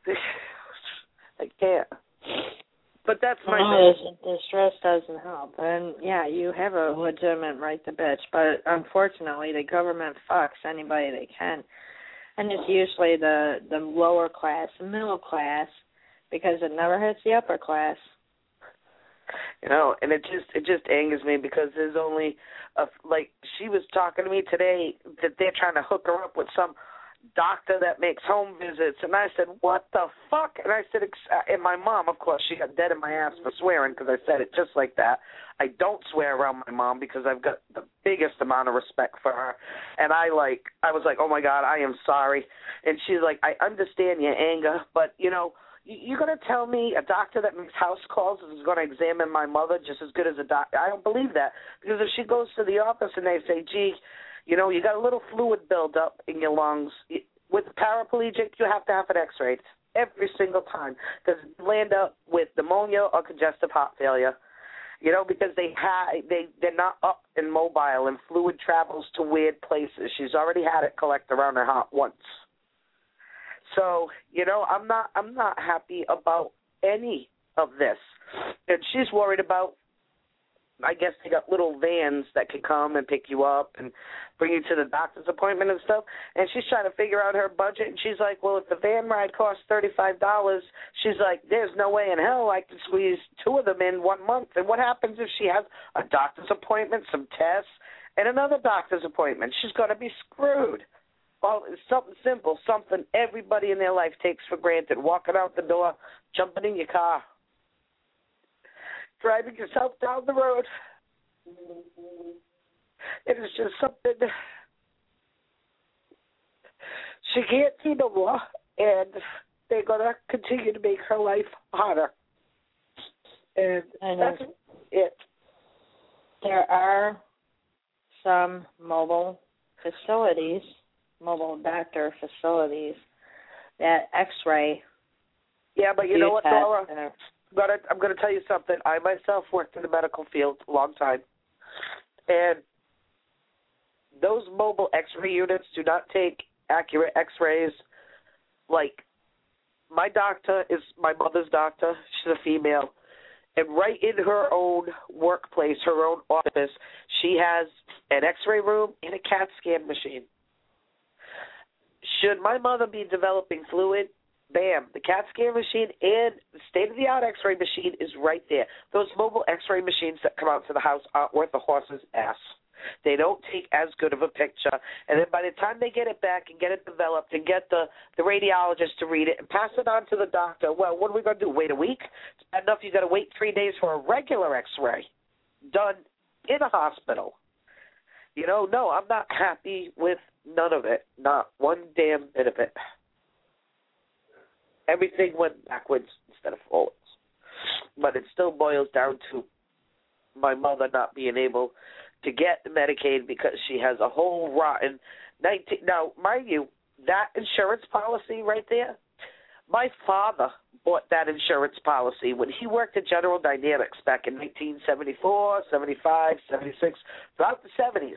I can't. But that's my the stress doesn't help. And, yeah, you have a legitimate right to bitch, but unfortunately the government fucks anybody they can. And it's usually the lower class, the middle class, because it never hits the upper class. You know, and it just angers me because there's only, like, she was talking to me today that they're trying to hook her up with some doctor that makes home visits, and I said, what the fuck? And I said, and my mom, of course, she got dead in my ass for swearing because I said it just like that. I don't swear around my mom because I've got the biggest amount of respect for her, and I was like, oh my God, I am sorry. And she's like, I understand your anger, but, you know, you're going to tell me a doctor that makes house calls is going to examine my mother just as good as a doctor? I don't believe that, because if she goes to the office and they say, gee, you know, you got a little fluid buildup in your lungs, with paraplegic, you have to have an x-ray every single time because you land up with pneumonia or congestive heart failure, you know, because they're not up and mobile, and fluid travels to weird places. She's already had it collect around her heart once. So, you know, I'm not happy about any of this. And she's worried about, I guess they got little vans that can come and pick you up and bring you to the doctor's appointment and stuff. And she's trying to figure out her budget. And she's like, well, if the van ride costs $35, she's like, there's no way in hell I can squeeze 2 of them in 1 month. And what happens if she has a doctor's appointment, some tests, and another doctor's appointment? She's going to be screwed. Well, it's something simple, something everybody in their life takes for granted. Walking out the door, jumping in your car, driving yourself down the road. It is just something she can't do no more, and they're going to continue to make her life harder. And that's it. There are some mobile doctor facilities that x-ray. Yeah, but you know what, Laura? I'm going to tell you something. I myself worked in the medical field a long time, and those mobile x-ray units do not take accurate x-rays. Like, my doctor is my mother's doctor. She's a female. And right in her own workplace, her own office, she has an x-ray room and a CAT scan machine. Should my mother be developing fluid, bam, the CAT scan machine and the state-of-the-art x-ray machine is right there. Those mobile x-ray machines that come out to the house aren't worth a horse's ass. They don't take as good of a picture. And then by the time they get it back and get it developed and get the radiologist to read it and pass it on to the doctor, well, what are we going to do, wait a week? It's bad enough you got to wait 3 days for a regular x-ray done in a hospital. You know, no, I'm not happy with none of it, not one damn bit of it. Everything went backwards instead of forwards. But it still boils down to my mother not being able to get Medicaid because she has a whole rotten 19. Now, mind you, that insurance policy right there, my father bought that insurance policy when he worked at General Dynamics back in 1974, 75, 76, throughout the 70s.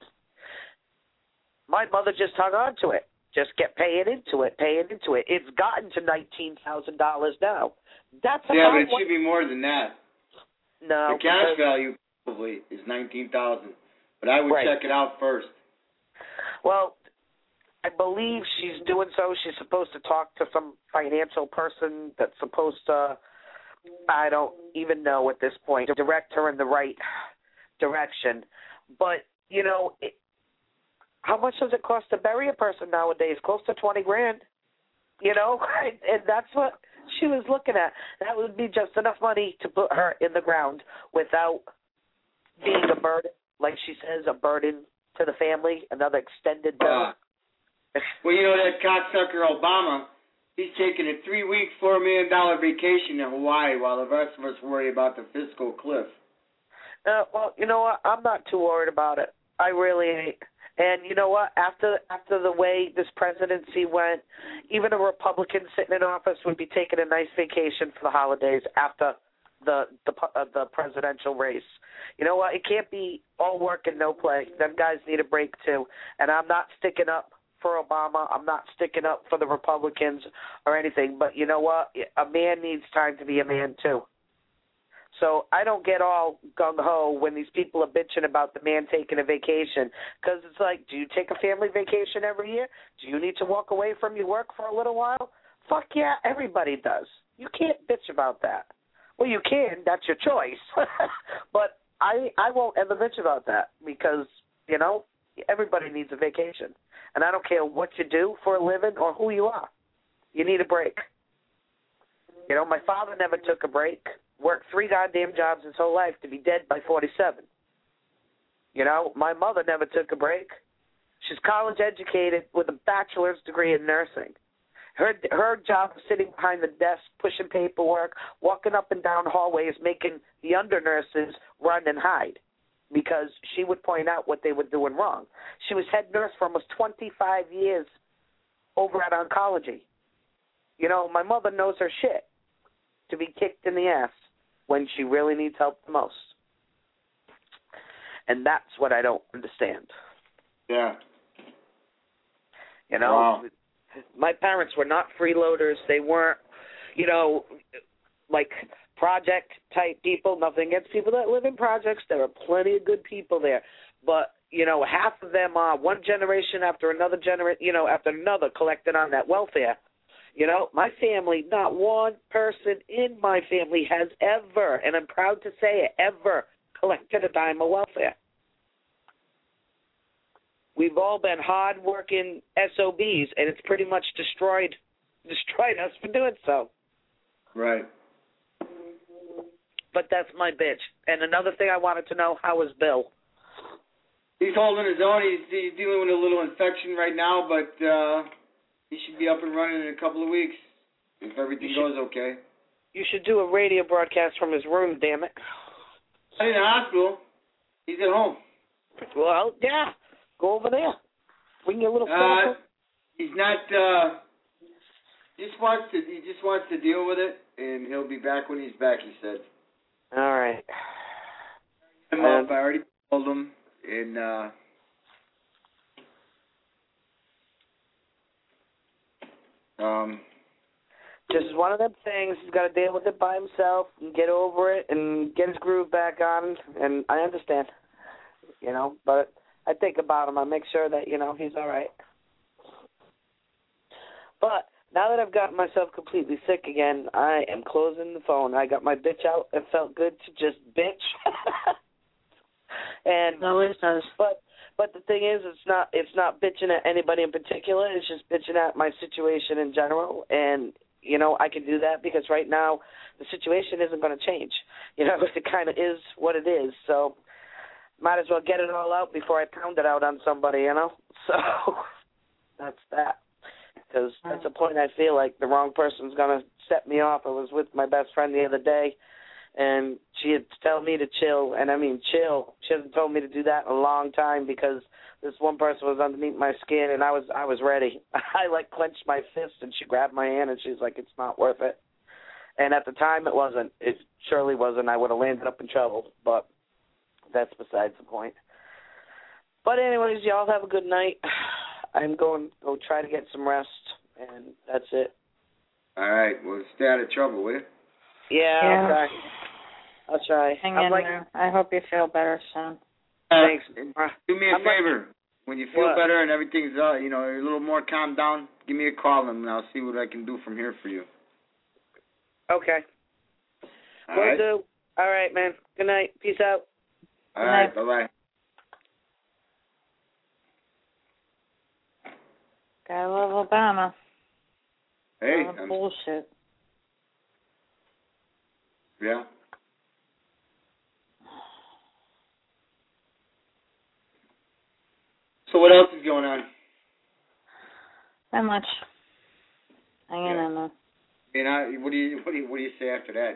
My mother just hung on to it. Just kept paying into it. It's gotten to $19,000 now. That's yeah, about but it should be more than that. No. The cash value probably is $19,000, but I would check it out first. Well, I believe she's doing so. She's supposed to talk to some financial person that's supposed to, I don't even know at this point, to direct her in the right direction. But, you know, how much does it cost to bury a person nowadays? Close to $20,000. You know, and that's what she was looking at. That would be just enough money to put her in the ground without being a burden, like she says, a burden to the family, another extended bill. Well, you know, that cocksucker Obama, he's taking a 3-week, $4 million vacation in Hawaii while the rest of us worry about the fiscal cliff. Well, you know what? I'm not too worried about it. I really ain't. And you know what? After the way this presidency went, even a Republican sitting in office would be taking a nice vacation for the holidays after the presidential race. You know what? It can't be all work and no play. Them guys need a break too. And I'm not sticking up for Obama. I'm not sticking up for the Republicans or anything. But you know what? A man needs time to be a man too. So I don't get all gung-ho when these people are bitching about the man taking a vacation, because it's like, do you take a family vacation every year? Do you need to walk away from your work for a little while? Fuck yeah, everybody does. You can't bitch about that. Well, you can. That's your choice. But I won't ever bitch about that because, you know, everybody needs a vacation. And I don't care what you do for a living or who you are. You need a break. You know, my father never took a break. Worked 3 goddamn jobs his whole life to be dead by 47. You know, my mother never took a break. She's college educated with a bachelor's degree in nursing. Her job was sitting behind the desk, pushing paperwork, walking up and down hallways, making the under nurses run and hide because she would point out what they were doing wrong. She was head nurse for almost 25 years over at oncology. You know, my mother knows her shit to be kicked in the ass when she really needs help the most. And that's what I don't understand. Yeah. You know, wow. My parents were not freeloaders. They weren't, you know, like project-type people. Nothing against people that live in projects. There are plenty of good people there. But, you know, half of them are one generation after another after another collected on that welfare. You know, my family, not one person in my family has ever, and I'm proud to say it, ever collected a dime of welfare. We've all been hard-working SOBs, and it's pretty much destroyed us for doing so. Right. But that's my bitch. And another thing I wanted to know, how is Bill? He's holding his own. He's dealing with a little infection right now, but he should be up and running in a couple of weeks if everything goes okay. You should do a radio broadcast from his room, damn it. Not in the hospital. He's at home. Well, yeah. Go over there. Bring your little phone. He's not. He just wants to deal with it, and he'll be back when he's back. He said. All right. I already told him, and just one of them things. He's got to deal with it by himself and get over it and get his groove back on. And I understand, you know, but I think about him. I make sure that, you know, he's all right. But now that I've gotten myself completely sick again, I am closing the phone. I got my bitch out. It felt good to just bitch. And always does. But the thing is, it's not bitching at anybody in particular. It's just bitching at my situation in general. And, you know, I can do that because right now the situation isn't going to change. You know, it kind of is what it is. So might as well get it all out before I pound it out on somebody, you know. So that's that. Because at the point I feel like the wrong person's going to set me off. I was with my best friend the other day, and she had told me to chill, and I mean chill. She hasn't told me to do that in a long time because this one person was underneath my skin, and I was ready. I, like, clenched my fist, and she grabbed my hand, and she's like, it's not worth it. And at the time, it wasn't. It surely wasn't. I would have landed up in trouble, but that's besides the point. But anyways, y'all have a good night. I'm going to go try to get some rest, and that's it. All right. Well, stay out of trouble, will you? Yeah. I'll try. Hang in there. I hope you feel better soon. Thanks. Do me a favor. When you feel better and everything's, a little more calmed down, give me a call and I'll see what I can do from here for you. Okay. Will do. All right, man. Good night. Peace out. All right. Bye-bye. Gotta love Obama. Hey. Bullshit. Yeah. So what else is going on? Not much. Hanging in there. What do you say after that?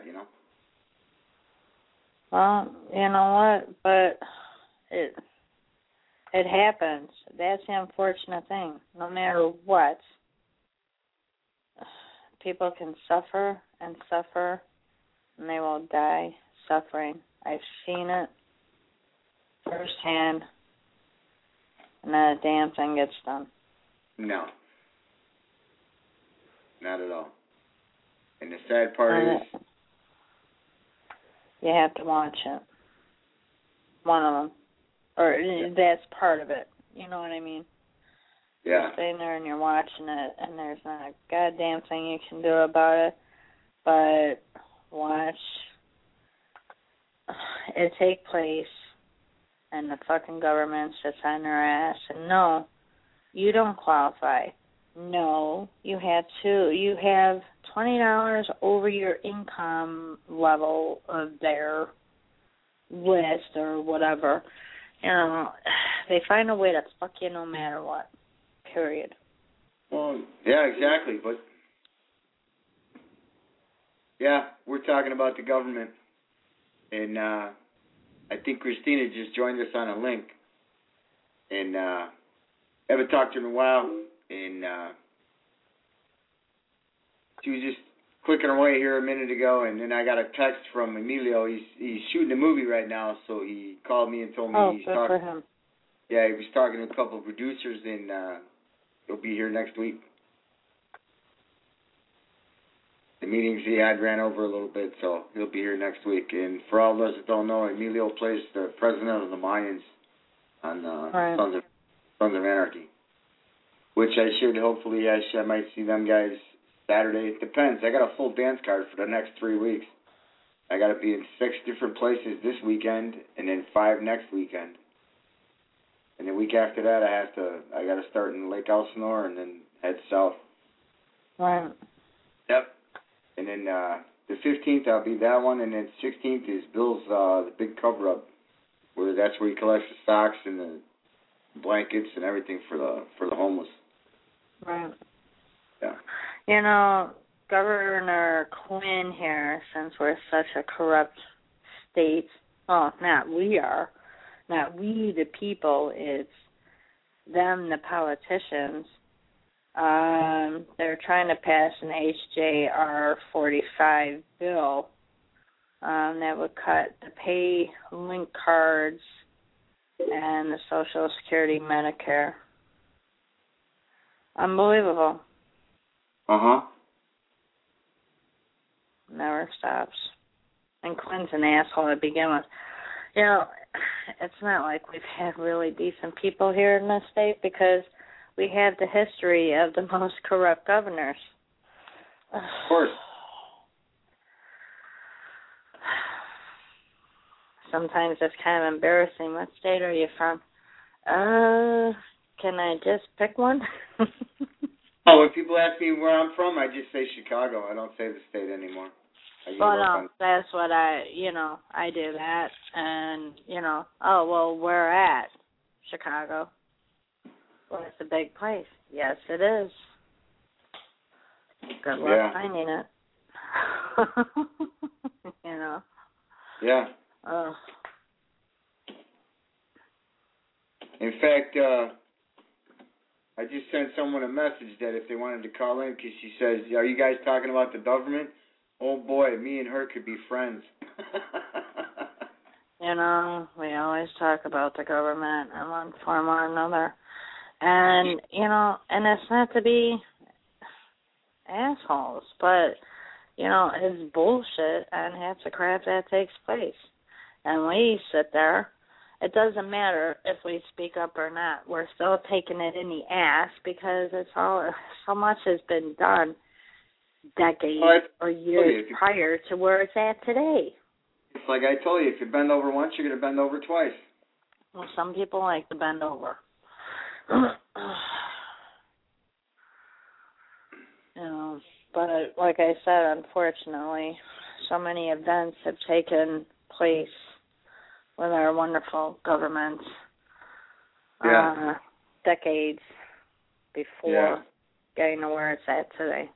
Well, you know what? But it happens. That's the unfortunate thing. No matter what, people can suffer and suffer, and they will die suffering. I've seen it firsthand, and not a damn thing gets done. No. Not at all. And the sad part is... You have to watch it. One of them. Or that's part of it. You know what I mean? Yeah. You're sitting there and you're watching it, and there's not a goddamn thing you can do about it. But watch it take place, and the fucking government sits on their ass. And no, you don't qualify. No, you have $20 over your income level of their list or whatever. They find a way to fuck you no matter what. Period. Well, yeah, exactly. But yeah, we're talking about the government, and I think Christina just joined us on a link, and I haven't talked to her in a while. And she was just clicking away here a minute ago, and then I got a text from Emilio. He's shooting a movie right now, so he called me and told me good for him. Yeah, he was talking to a couple of producers, and he'll be here next week. The meetings he had ran over a little bit, so he'll be here next week. And for all those that don't know, Emilio plays the president of the Mayans on Sons of Anarchy. Which I might see them guys Saturday. It depends. I got a full dance card for the next 3 weeks. I got to be in 6 different places this weekend, and then 5 next weekend. And the week after that, I got to start in Lake Elsinore and then head south. Right. Yep. And then the 15th, I'll be that one, and then 16th is Bill's the big cover-up, that's where he collects the socks and the blankets and everything for the homeless. Right. Yeah. Governor Quinn here, since we're such a corrupt state, not we the people, it's them, the politicians. They're trying to pass an HJR 45 bill that would cut the pay link cards and the Social Security, Medicare. Unbelievable. Uh-huh. Never stops. And Quinn's an asshole to begin with. It's not like we've had really decent people here in this state because we have the history of the most corrupt governors. Of course. Sometimes it's kind of embarrassing. What state are you from? Can I just pick one? When people ask me where I'm from, I just say Chicago. I don't say the state anymore. That's what I do that. And, where at? Chicago. Well, it's a big place. Yes, it is. Good luck finding it. Yeah. In fact, I just sent someone a message that if they wanted to call in, because she says, are you guys talking about the government? Oh, boy, me and her could be friends. We always talk about the government in one form or another. And, and it's not to be assholes, but, is bullshit and half the crap that takes place. And we sit there. It doesn't matter if we speak up or not. We're still taking it in the ass because so much has been done decades or years prior to where it's at today. It's like I told you, if you bend over once, you're going to bend over twice. Well, some people like to bend over. But like I said, unfortunately, so many events have taken place with our wonderful government decades before getting to where it's at today.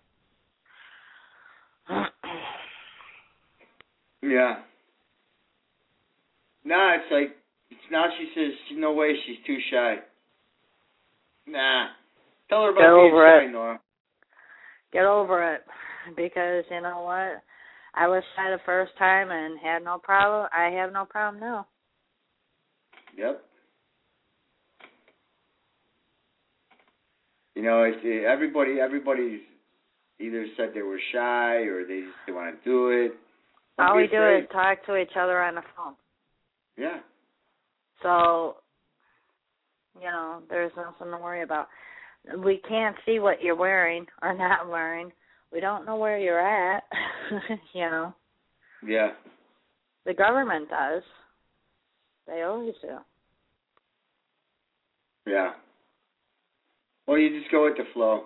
Yeah. Nah, it's like, now she says, no way, she's too shy. Nah. Tell her about being shy, Nora. Get over it. Because, you know what? I was shy the first time and had no problem. I have no problem now. Yep. Everybody's either said they were shy or they just want to do it. All we do is talk to each other on the phone. Yeah. So, there's nothing to worry about. We can't see what you're wearing or not wearing. We don't know where you're at, Yeah. The government does. They always do. Yeah. Well, you just go with the flow.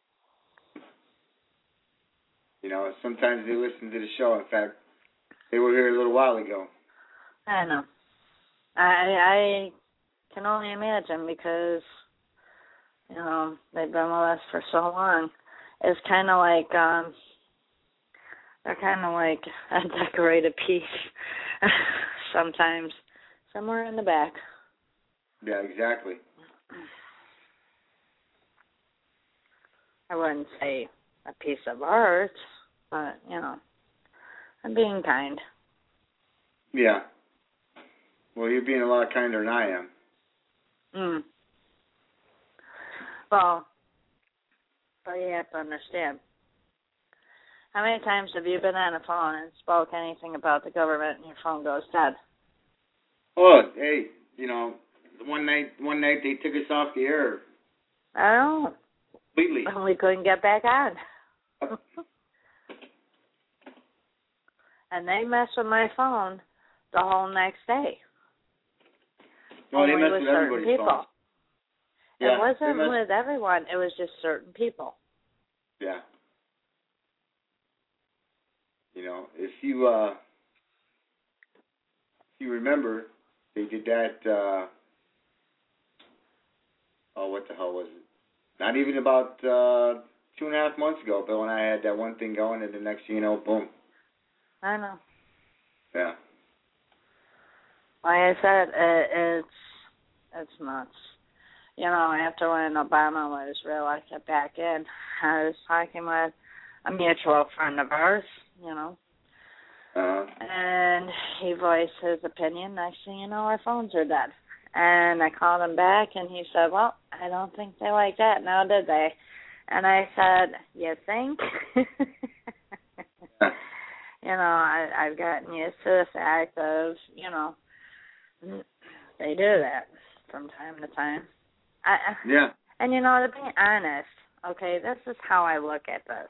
Sometimes they listen to the show. In fact, they were here a little while ago. I know. I can only imagine because, they've been with us for so long. It's kind of like, they're kind of like a decorated piece sometimes, somewhere in the back. Yeah, exactly. I wouldn't say a piece of art, but, I'm being kind. Yeah. Well, you're being a lot kinder than I am. Well, but you have to understand. How many times have you been on the phone and spoke anything about the government and your phone goes dead? Oh, hey, one night they took us off the air. I know. Completely. And we couldn't get back on. And they messed with my phone the whole next day. Well, they Only messed with with certain everybody's people. phone. Yeah, it wasn't with everyone. It was just certain people. Yeah. If you remember, they did that, what the hell was it? Not even about 2.5 months ago, Bill and I had that one thing going, and the next thing you know, boom. I know. Yeah. Like I said, it's nuts. After when Obama was reelected back in, I was talking with a mutual friend of ours, and he voiced his opinion. Next thing you know, our phones are dead. And I called him back, and he said, well, I don't think they like that now, did they? And I said, you think? I've gotten used to the fact of, they do that from time to time. Yeah. And, to be honest, okay, this is how I look at this.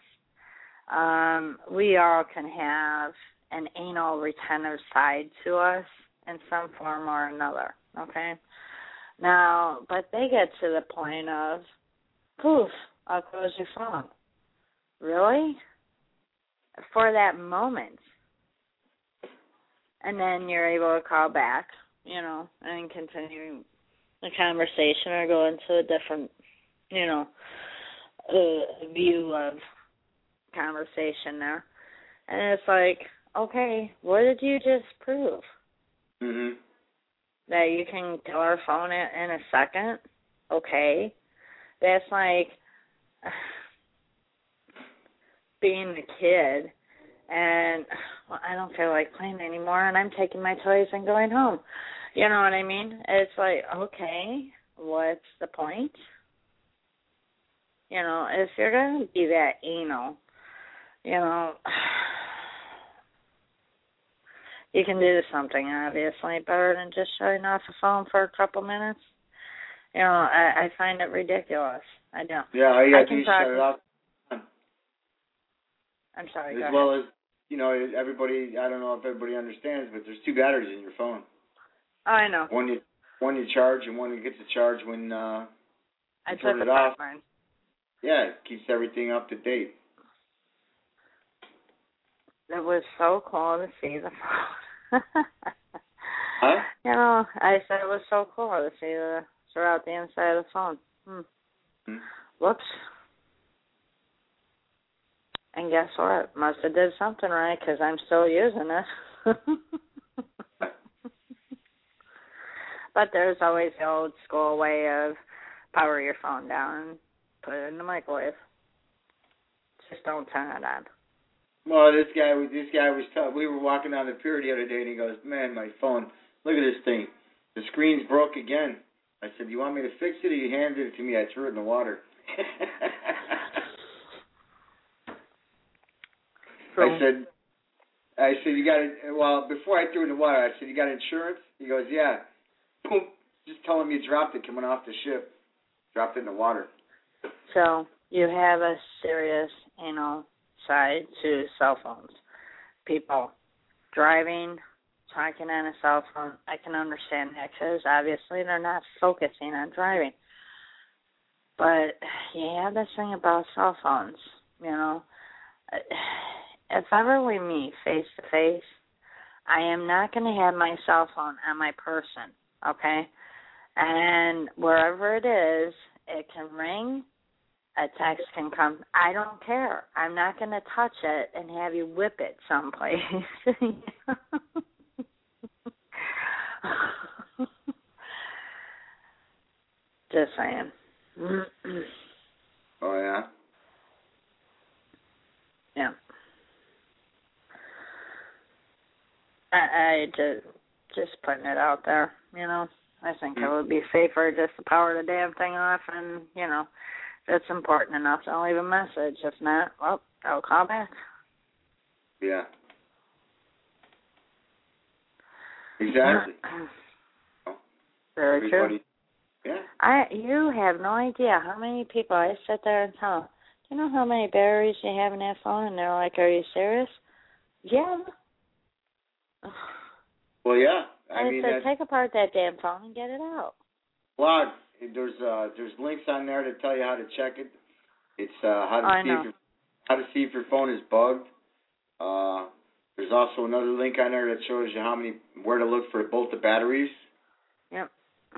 We all can have an anal retentive side to us in some form or another, okay? Now, but they get to the point of, poof, I'll close your phone. Really? For that moment. And then you're able to call back, and continue the conversation or go into a different, view of conversation there. And it's like, okay, what did you just prove? Mm-hmm. That you can kill our phone in a second? Okay. That's like being a kid and, I don't feel like playing anymore and I'm taking my toys and going home. You know what I mean? It's like, okay, what's the point? If you're going to be that anal, you know, you can do something, obviously, better than just shutting off the phone for a couple minutes. You know, I find it ridiculous. I don't. Yeah, all you got to do can is shut it off. I'm sorry, As well as, you know, everybody, I don't know if everybody understands, but there's 2 batteries in your phone. Oh, I know. One you charge and one you get to charge when I turn it off. Yeah, it keeps everything up to date. It was so cool to see the phone. Huh? You know, I said it was so cool to see throughout the inside of the phone. Whoops. And guess what? Must have did something right because I'm still using it. But there's always the old school way of power your phone down and put it in the microwave. Just don't turn it on. Well, this guy was tough. We were walking down the pier the other day, and he goes, "Man, my phone. Look at this thing. The screen's broke again." I said, "You want me to fix it?" He handed it to me. I threw it in the water. I said, "You got it." Well, before I threw it in the water, I said, "You got insurance?" He goes, "Yeah." Boom. Just tell him you dropped it coming off the ship. Dropped it in the water. So you have a serious, side to cell phones. People driving, talking on a cell phone, I can understand that because obviously they're not focusing on driving. But you have this thing about cell phones, If ever we meet face to face, I am not going to have my cell phone on my person, okay? And wherever it is, it can ring, a text can come. I don't care. I'm not going to touch it and have you whip it someplace. Just saying. Oh, yeah? Yeah. I just putting it out there, I think it would be safer just to power the damn thing off and, if it's important enough, I'll leave a message. If not, well, I'll call back. Yeah. Exactly. Very true. Yeah. You have no idea how many people I sit there and tell, do you know how many batteries you have in that phone? And they're like, are you serious? Yeah. Well, yeah. I said, take apart that damn phone and get it out. Well, there's links on there to tell you how to check it. It's how to see if your phone is bugged. There's also another link on there that shows you where to look for both the batteries. Yep.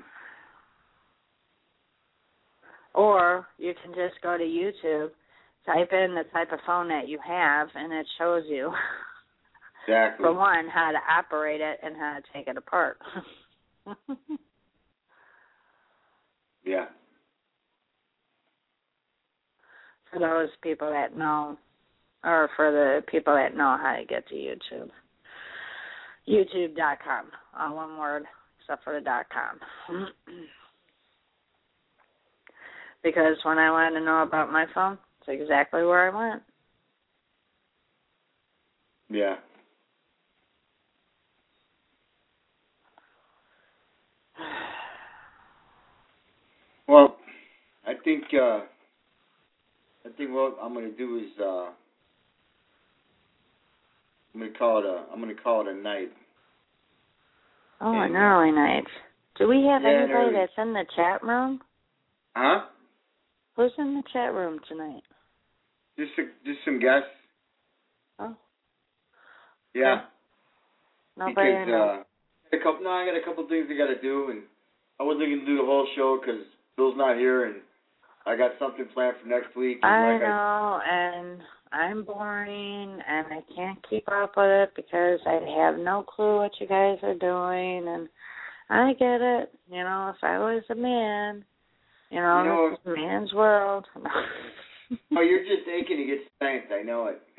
Or you can just go to YouTube, type in the type of phone that you have, and it shows you. Exactly. For one, how to operate it and how to take it apart. Yeah. For those people that know, or for the people that know how to get to YouTube. YouTube.com. All one word, except for the .com. Because when I wanted to know about my phone, it's exactly where I went. Yeah. Well, I think what I'm going to do is I'm going to call it a night. Oh, an early night. Do we have anybody that's in the chat room? Huh? Who's in the chat room tonight? Just some guests. Oh. Yeah. Nobody. Because I got a couple things I got to do, and I wasn't going to do the whole show because Bill's not here, and I got something planned for next week. I know, and I'm boring, and I can't keep up with it because I have no clue what you guys are doing, and I get it. If I was a man, this is a man's world. Oh, you're just aching to get spanked. I know it.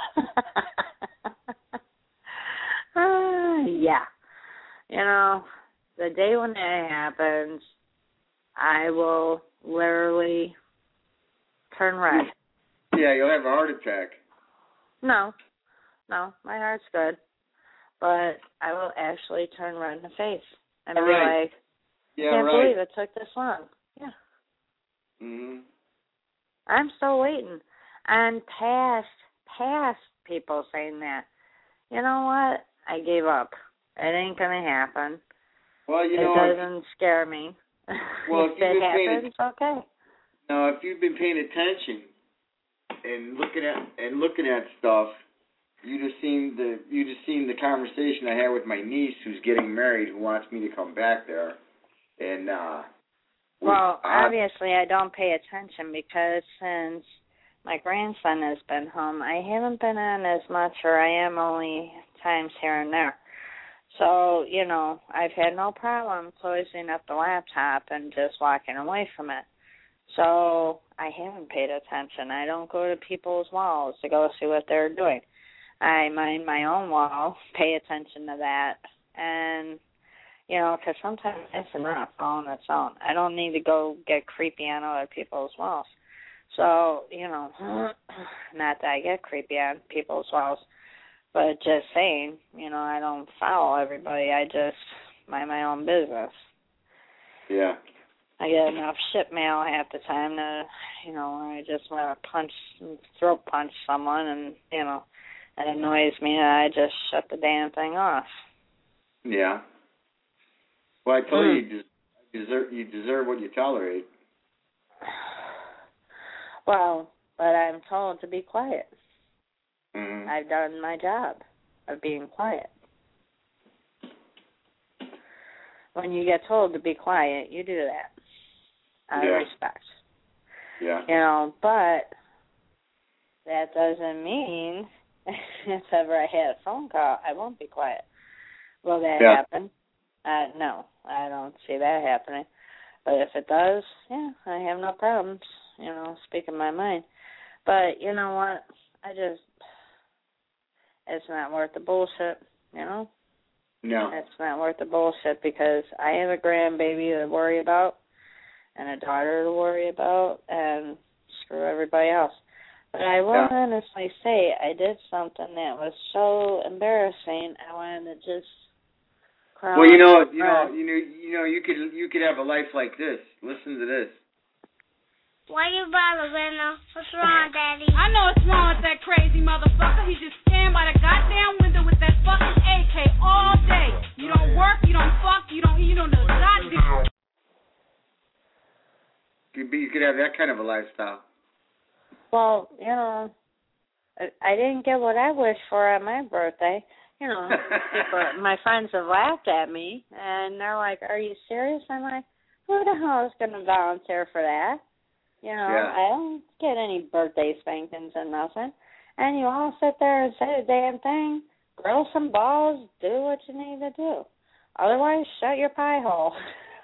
Yeah. The day when that happens, I will literally turn red. Yeah, you'll have a heart attack. No, my heart's good. But I will actually turn red in the face and be like, can't believe it took this long. Yeah. Mm-hmm. I'm still waiting on past people saying that. You know what? I gave up. It ain't going to happen. Well, it doesn't scare me. Well, if it happens, okay. No, if you've been paying attention and looking at stuff, you'd have seen the conversation I had with my niece who's getting married, who wants me to come back there, and well, obviously I don't pay attention because since my grandson has been home, I haven't been on as much, or I am only times here and there. So, you know, I've had no problem closing up the laptop and just walking away from it. So I haven't paid attention. I don't go to people's walls to go see what they're doing. I mind my own wall, pay attention to that, and, you know, because sometimes it's enough on its own. I don't need to go get creepy on other people's walls. So, you know, not that I get creepy on people's walls, but just saying, you know, I don't follow everybody. I just mind my own business. Yeah. I get enough shit mail half the time to, you know, I just want to throat punch someone, and, you know, it annoys me, and I just shut the damn thing off. Yeah. Well, I told you deserve what you tolerate. Well, but I'm told to be quiet. Mm-hmm. I've done my job of being quiet. When you get told to be quiet, you do that. Out of respect. Yeah. You know, but that doesn't mean if ever I had a phone call, I won't be quiet. Will that happen? No, I don't see that happening. But if it does, yeah, I have no problems, you know, speaking my mind. But you know what? It's not worth the bullshit, you know? No. It's not worth the bullshit because I have a grandbaby to worry about and a daughter to worry about, and screw everybody else. But I will honestly say I did something that was so embarrassing. I wanted to just cry. Well, you could have a life like this. Listen to this. Why you bother, Rena? What's wrong, Daddy? I know what's wrong with that crazy motherfucker. He just stand by the goddamn window with that fucking AK all day. You don't work, you don't fuck, you don't eat on the goddamn. You could have that kind of a lifestyle. Well, you know, I didn't get what I wished for on my birthday. You know, my friends have laughed at me, and they're like, "Are you serious?" I'm like, "Who the hell is going to volunteer for that?" You know, I don't get any birthday spankings and nothing. And you all sit there and say the damn thing, grill some balls, do what you need to do. Otherwise, shut your pie hole.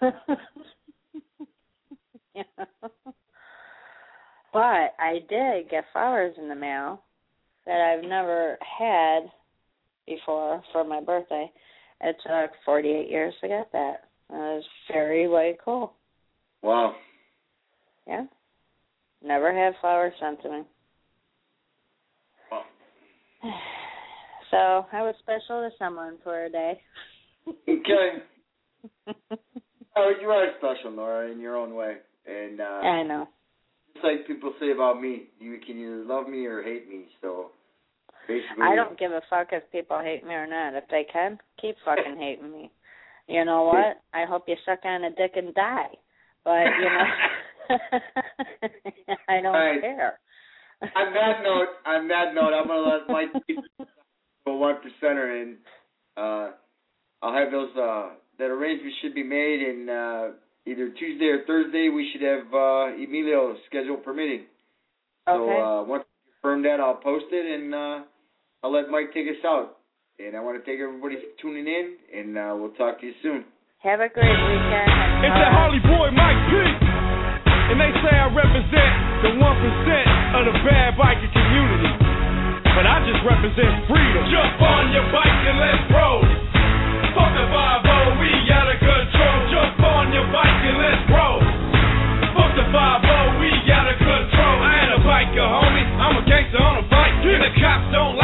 You know? But I did get flowers in the mail that I've never had before for my birthday. It took 48 years to get that. It was very cool. Wow. Yeah. Never had flowers sent to me. Wow. So I was special to someone for a day. Okay. Oh, you are special, Nora, in your own way. And I know. Just like people say about me, you can either love me or hate me. So basically, I don't give a fuck if people hate me or not. If they can, keep fucking hating me. You know what? I hope you suck on a dick and die. But you know, I don't care. On that note, I'm gonna let Mike go 1%er, and I'll have those. That arrangement should be made, and either Tuesday or Thursday we should have Emilio schedule permitting. Okay. So once I confirm that, I'll post it, and I'll let Mike take us out. And I want to thank everybody for tuning in, and we'll talk to you soon. Have a great weekend. It's that Harley boy, Mike P. And they say I represent the 1% of the bad biker community. But I just represent freedom. Jump on your bike and let's roll. Fuck the 5-0, we out of control. Jump on your bike and let's roll. Fuck the 5-0, we out of control. I ain't a biker, homie. I'm a gangster on a bike. And the cops don't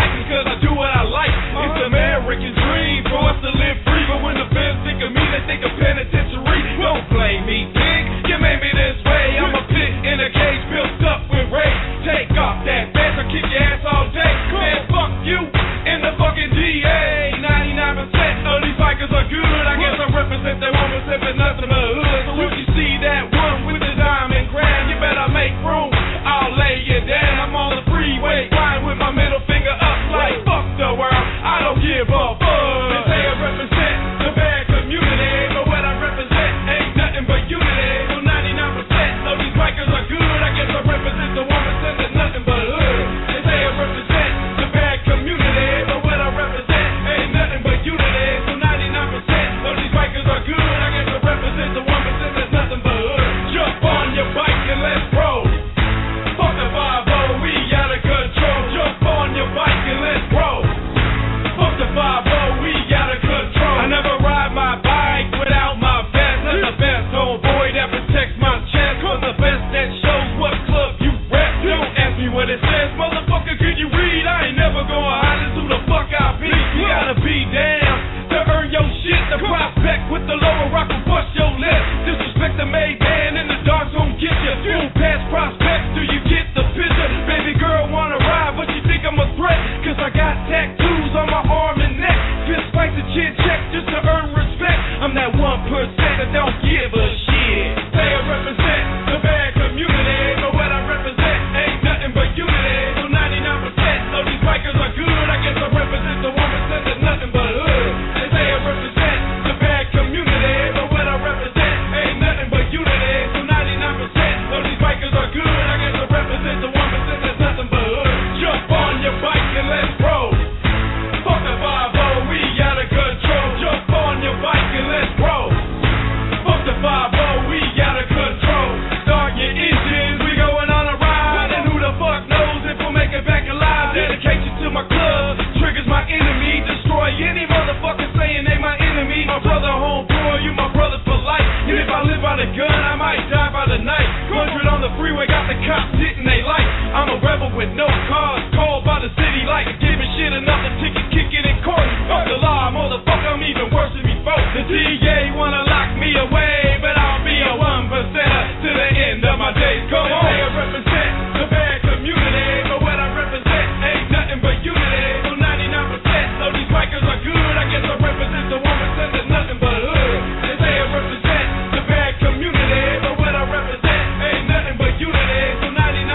I'll rock and bust your lip. Disrespect the maid man in the dark gon' get you. You don't pass prospects till you get the picture. Baby girl wanna ride, but you think I'm a threat. Cause I got tattoos on my arm and neck. Fist fight the chin check just to earn respect. I'm that 1% that don't give a shit. Say I represent the bad community, but what I represent ain't nothing but unity. So 99% of these bikers are good. I guess I represent the 1% that's nothing but hood. They say I represent the bad community, but what I represent ain't nothing but unity. So 99% of these bikers are good. I guess I represent the 1% that's nothing but hood. Jump on your bike and let's roll. Fuck the 5-0, we out of control. Jump on your bike and let's roll. Fuck the 5-0, we out of control. Start your engines, we going on a ride. And who the fuck knows if we'll make it back alive. Dedicate you to my club, triggers my enemy. Destroy any motherfucker saying they my enemy. My brother homeboy, you my brother for life. And if I live by the gun, I might die by the night. 100 on the freeway, got the cops hitting they light. I'm a rebel with no cars, called by the city like giving shit another ticket, kicking in court. Fuck the law, motherfucker, I'm even worse than before. The DA wanna lock me away, but I'll be a 1%er to the end of my days. Come on, I represent the bad community, but what I represent ain't nothing but unity. So 99% of these bikers are good. I guess I represent the 1% that's nothing but hood. They say I represent the bad community, but what I represent ain't nothing but unity. So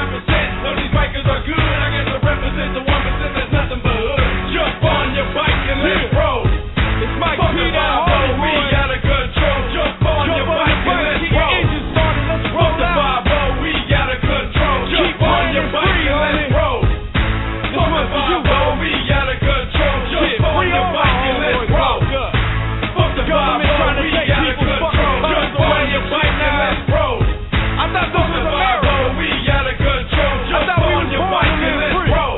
99% of these bikers are good. I guess I represent the 1% that's nothing but hood. Jump on your bike and let's roll. It's Mike P. We out of control. Jump on your bike and let's roll. Fuck the 5-0, we out of control. Jump on your bike and let's roll. Fuck the 5-0, we out of control. Jump on your bike and let's roll. Fuck the 5-0, we out of control. Jump on your bike and let's roll. I thought this was America. We out of control. Jump on your bike and let's roll.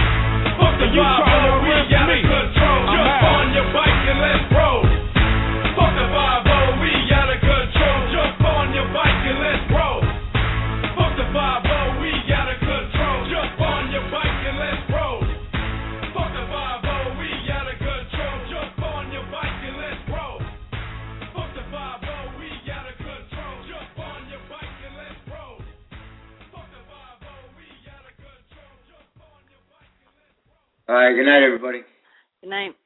Fuck the 5-0, we out of control. Jump on your bike and let's roll. Fuck the 5-0, we out of control. Jump on your bike and let's roll. Fuck the 5-0, we out of control. Jump on your bike and let's roll. Fuck the 5-0, we out of control. Jump on your bike and let's roll. Fuck the 5-0, we out of control. Jump on your bike and let's roll. Fuck the 5-0, we out of control. Jump on your bike and let's roll. All right, good night, everybody. Good night.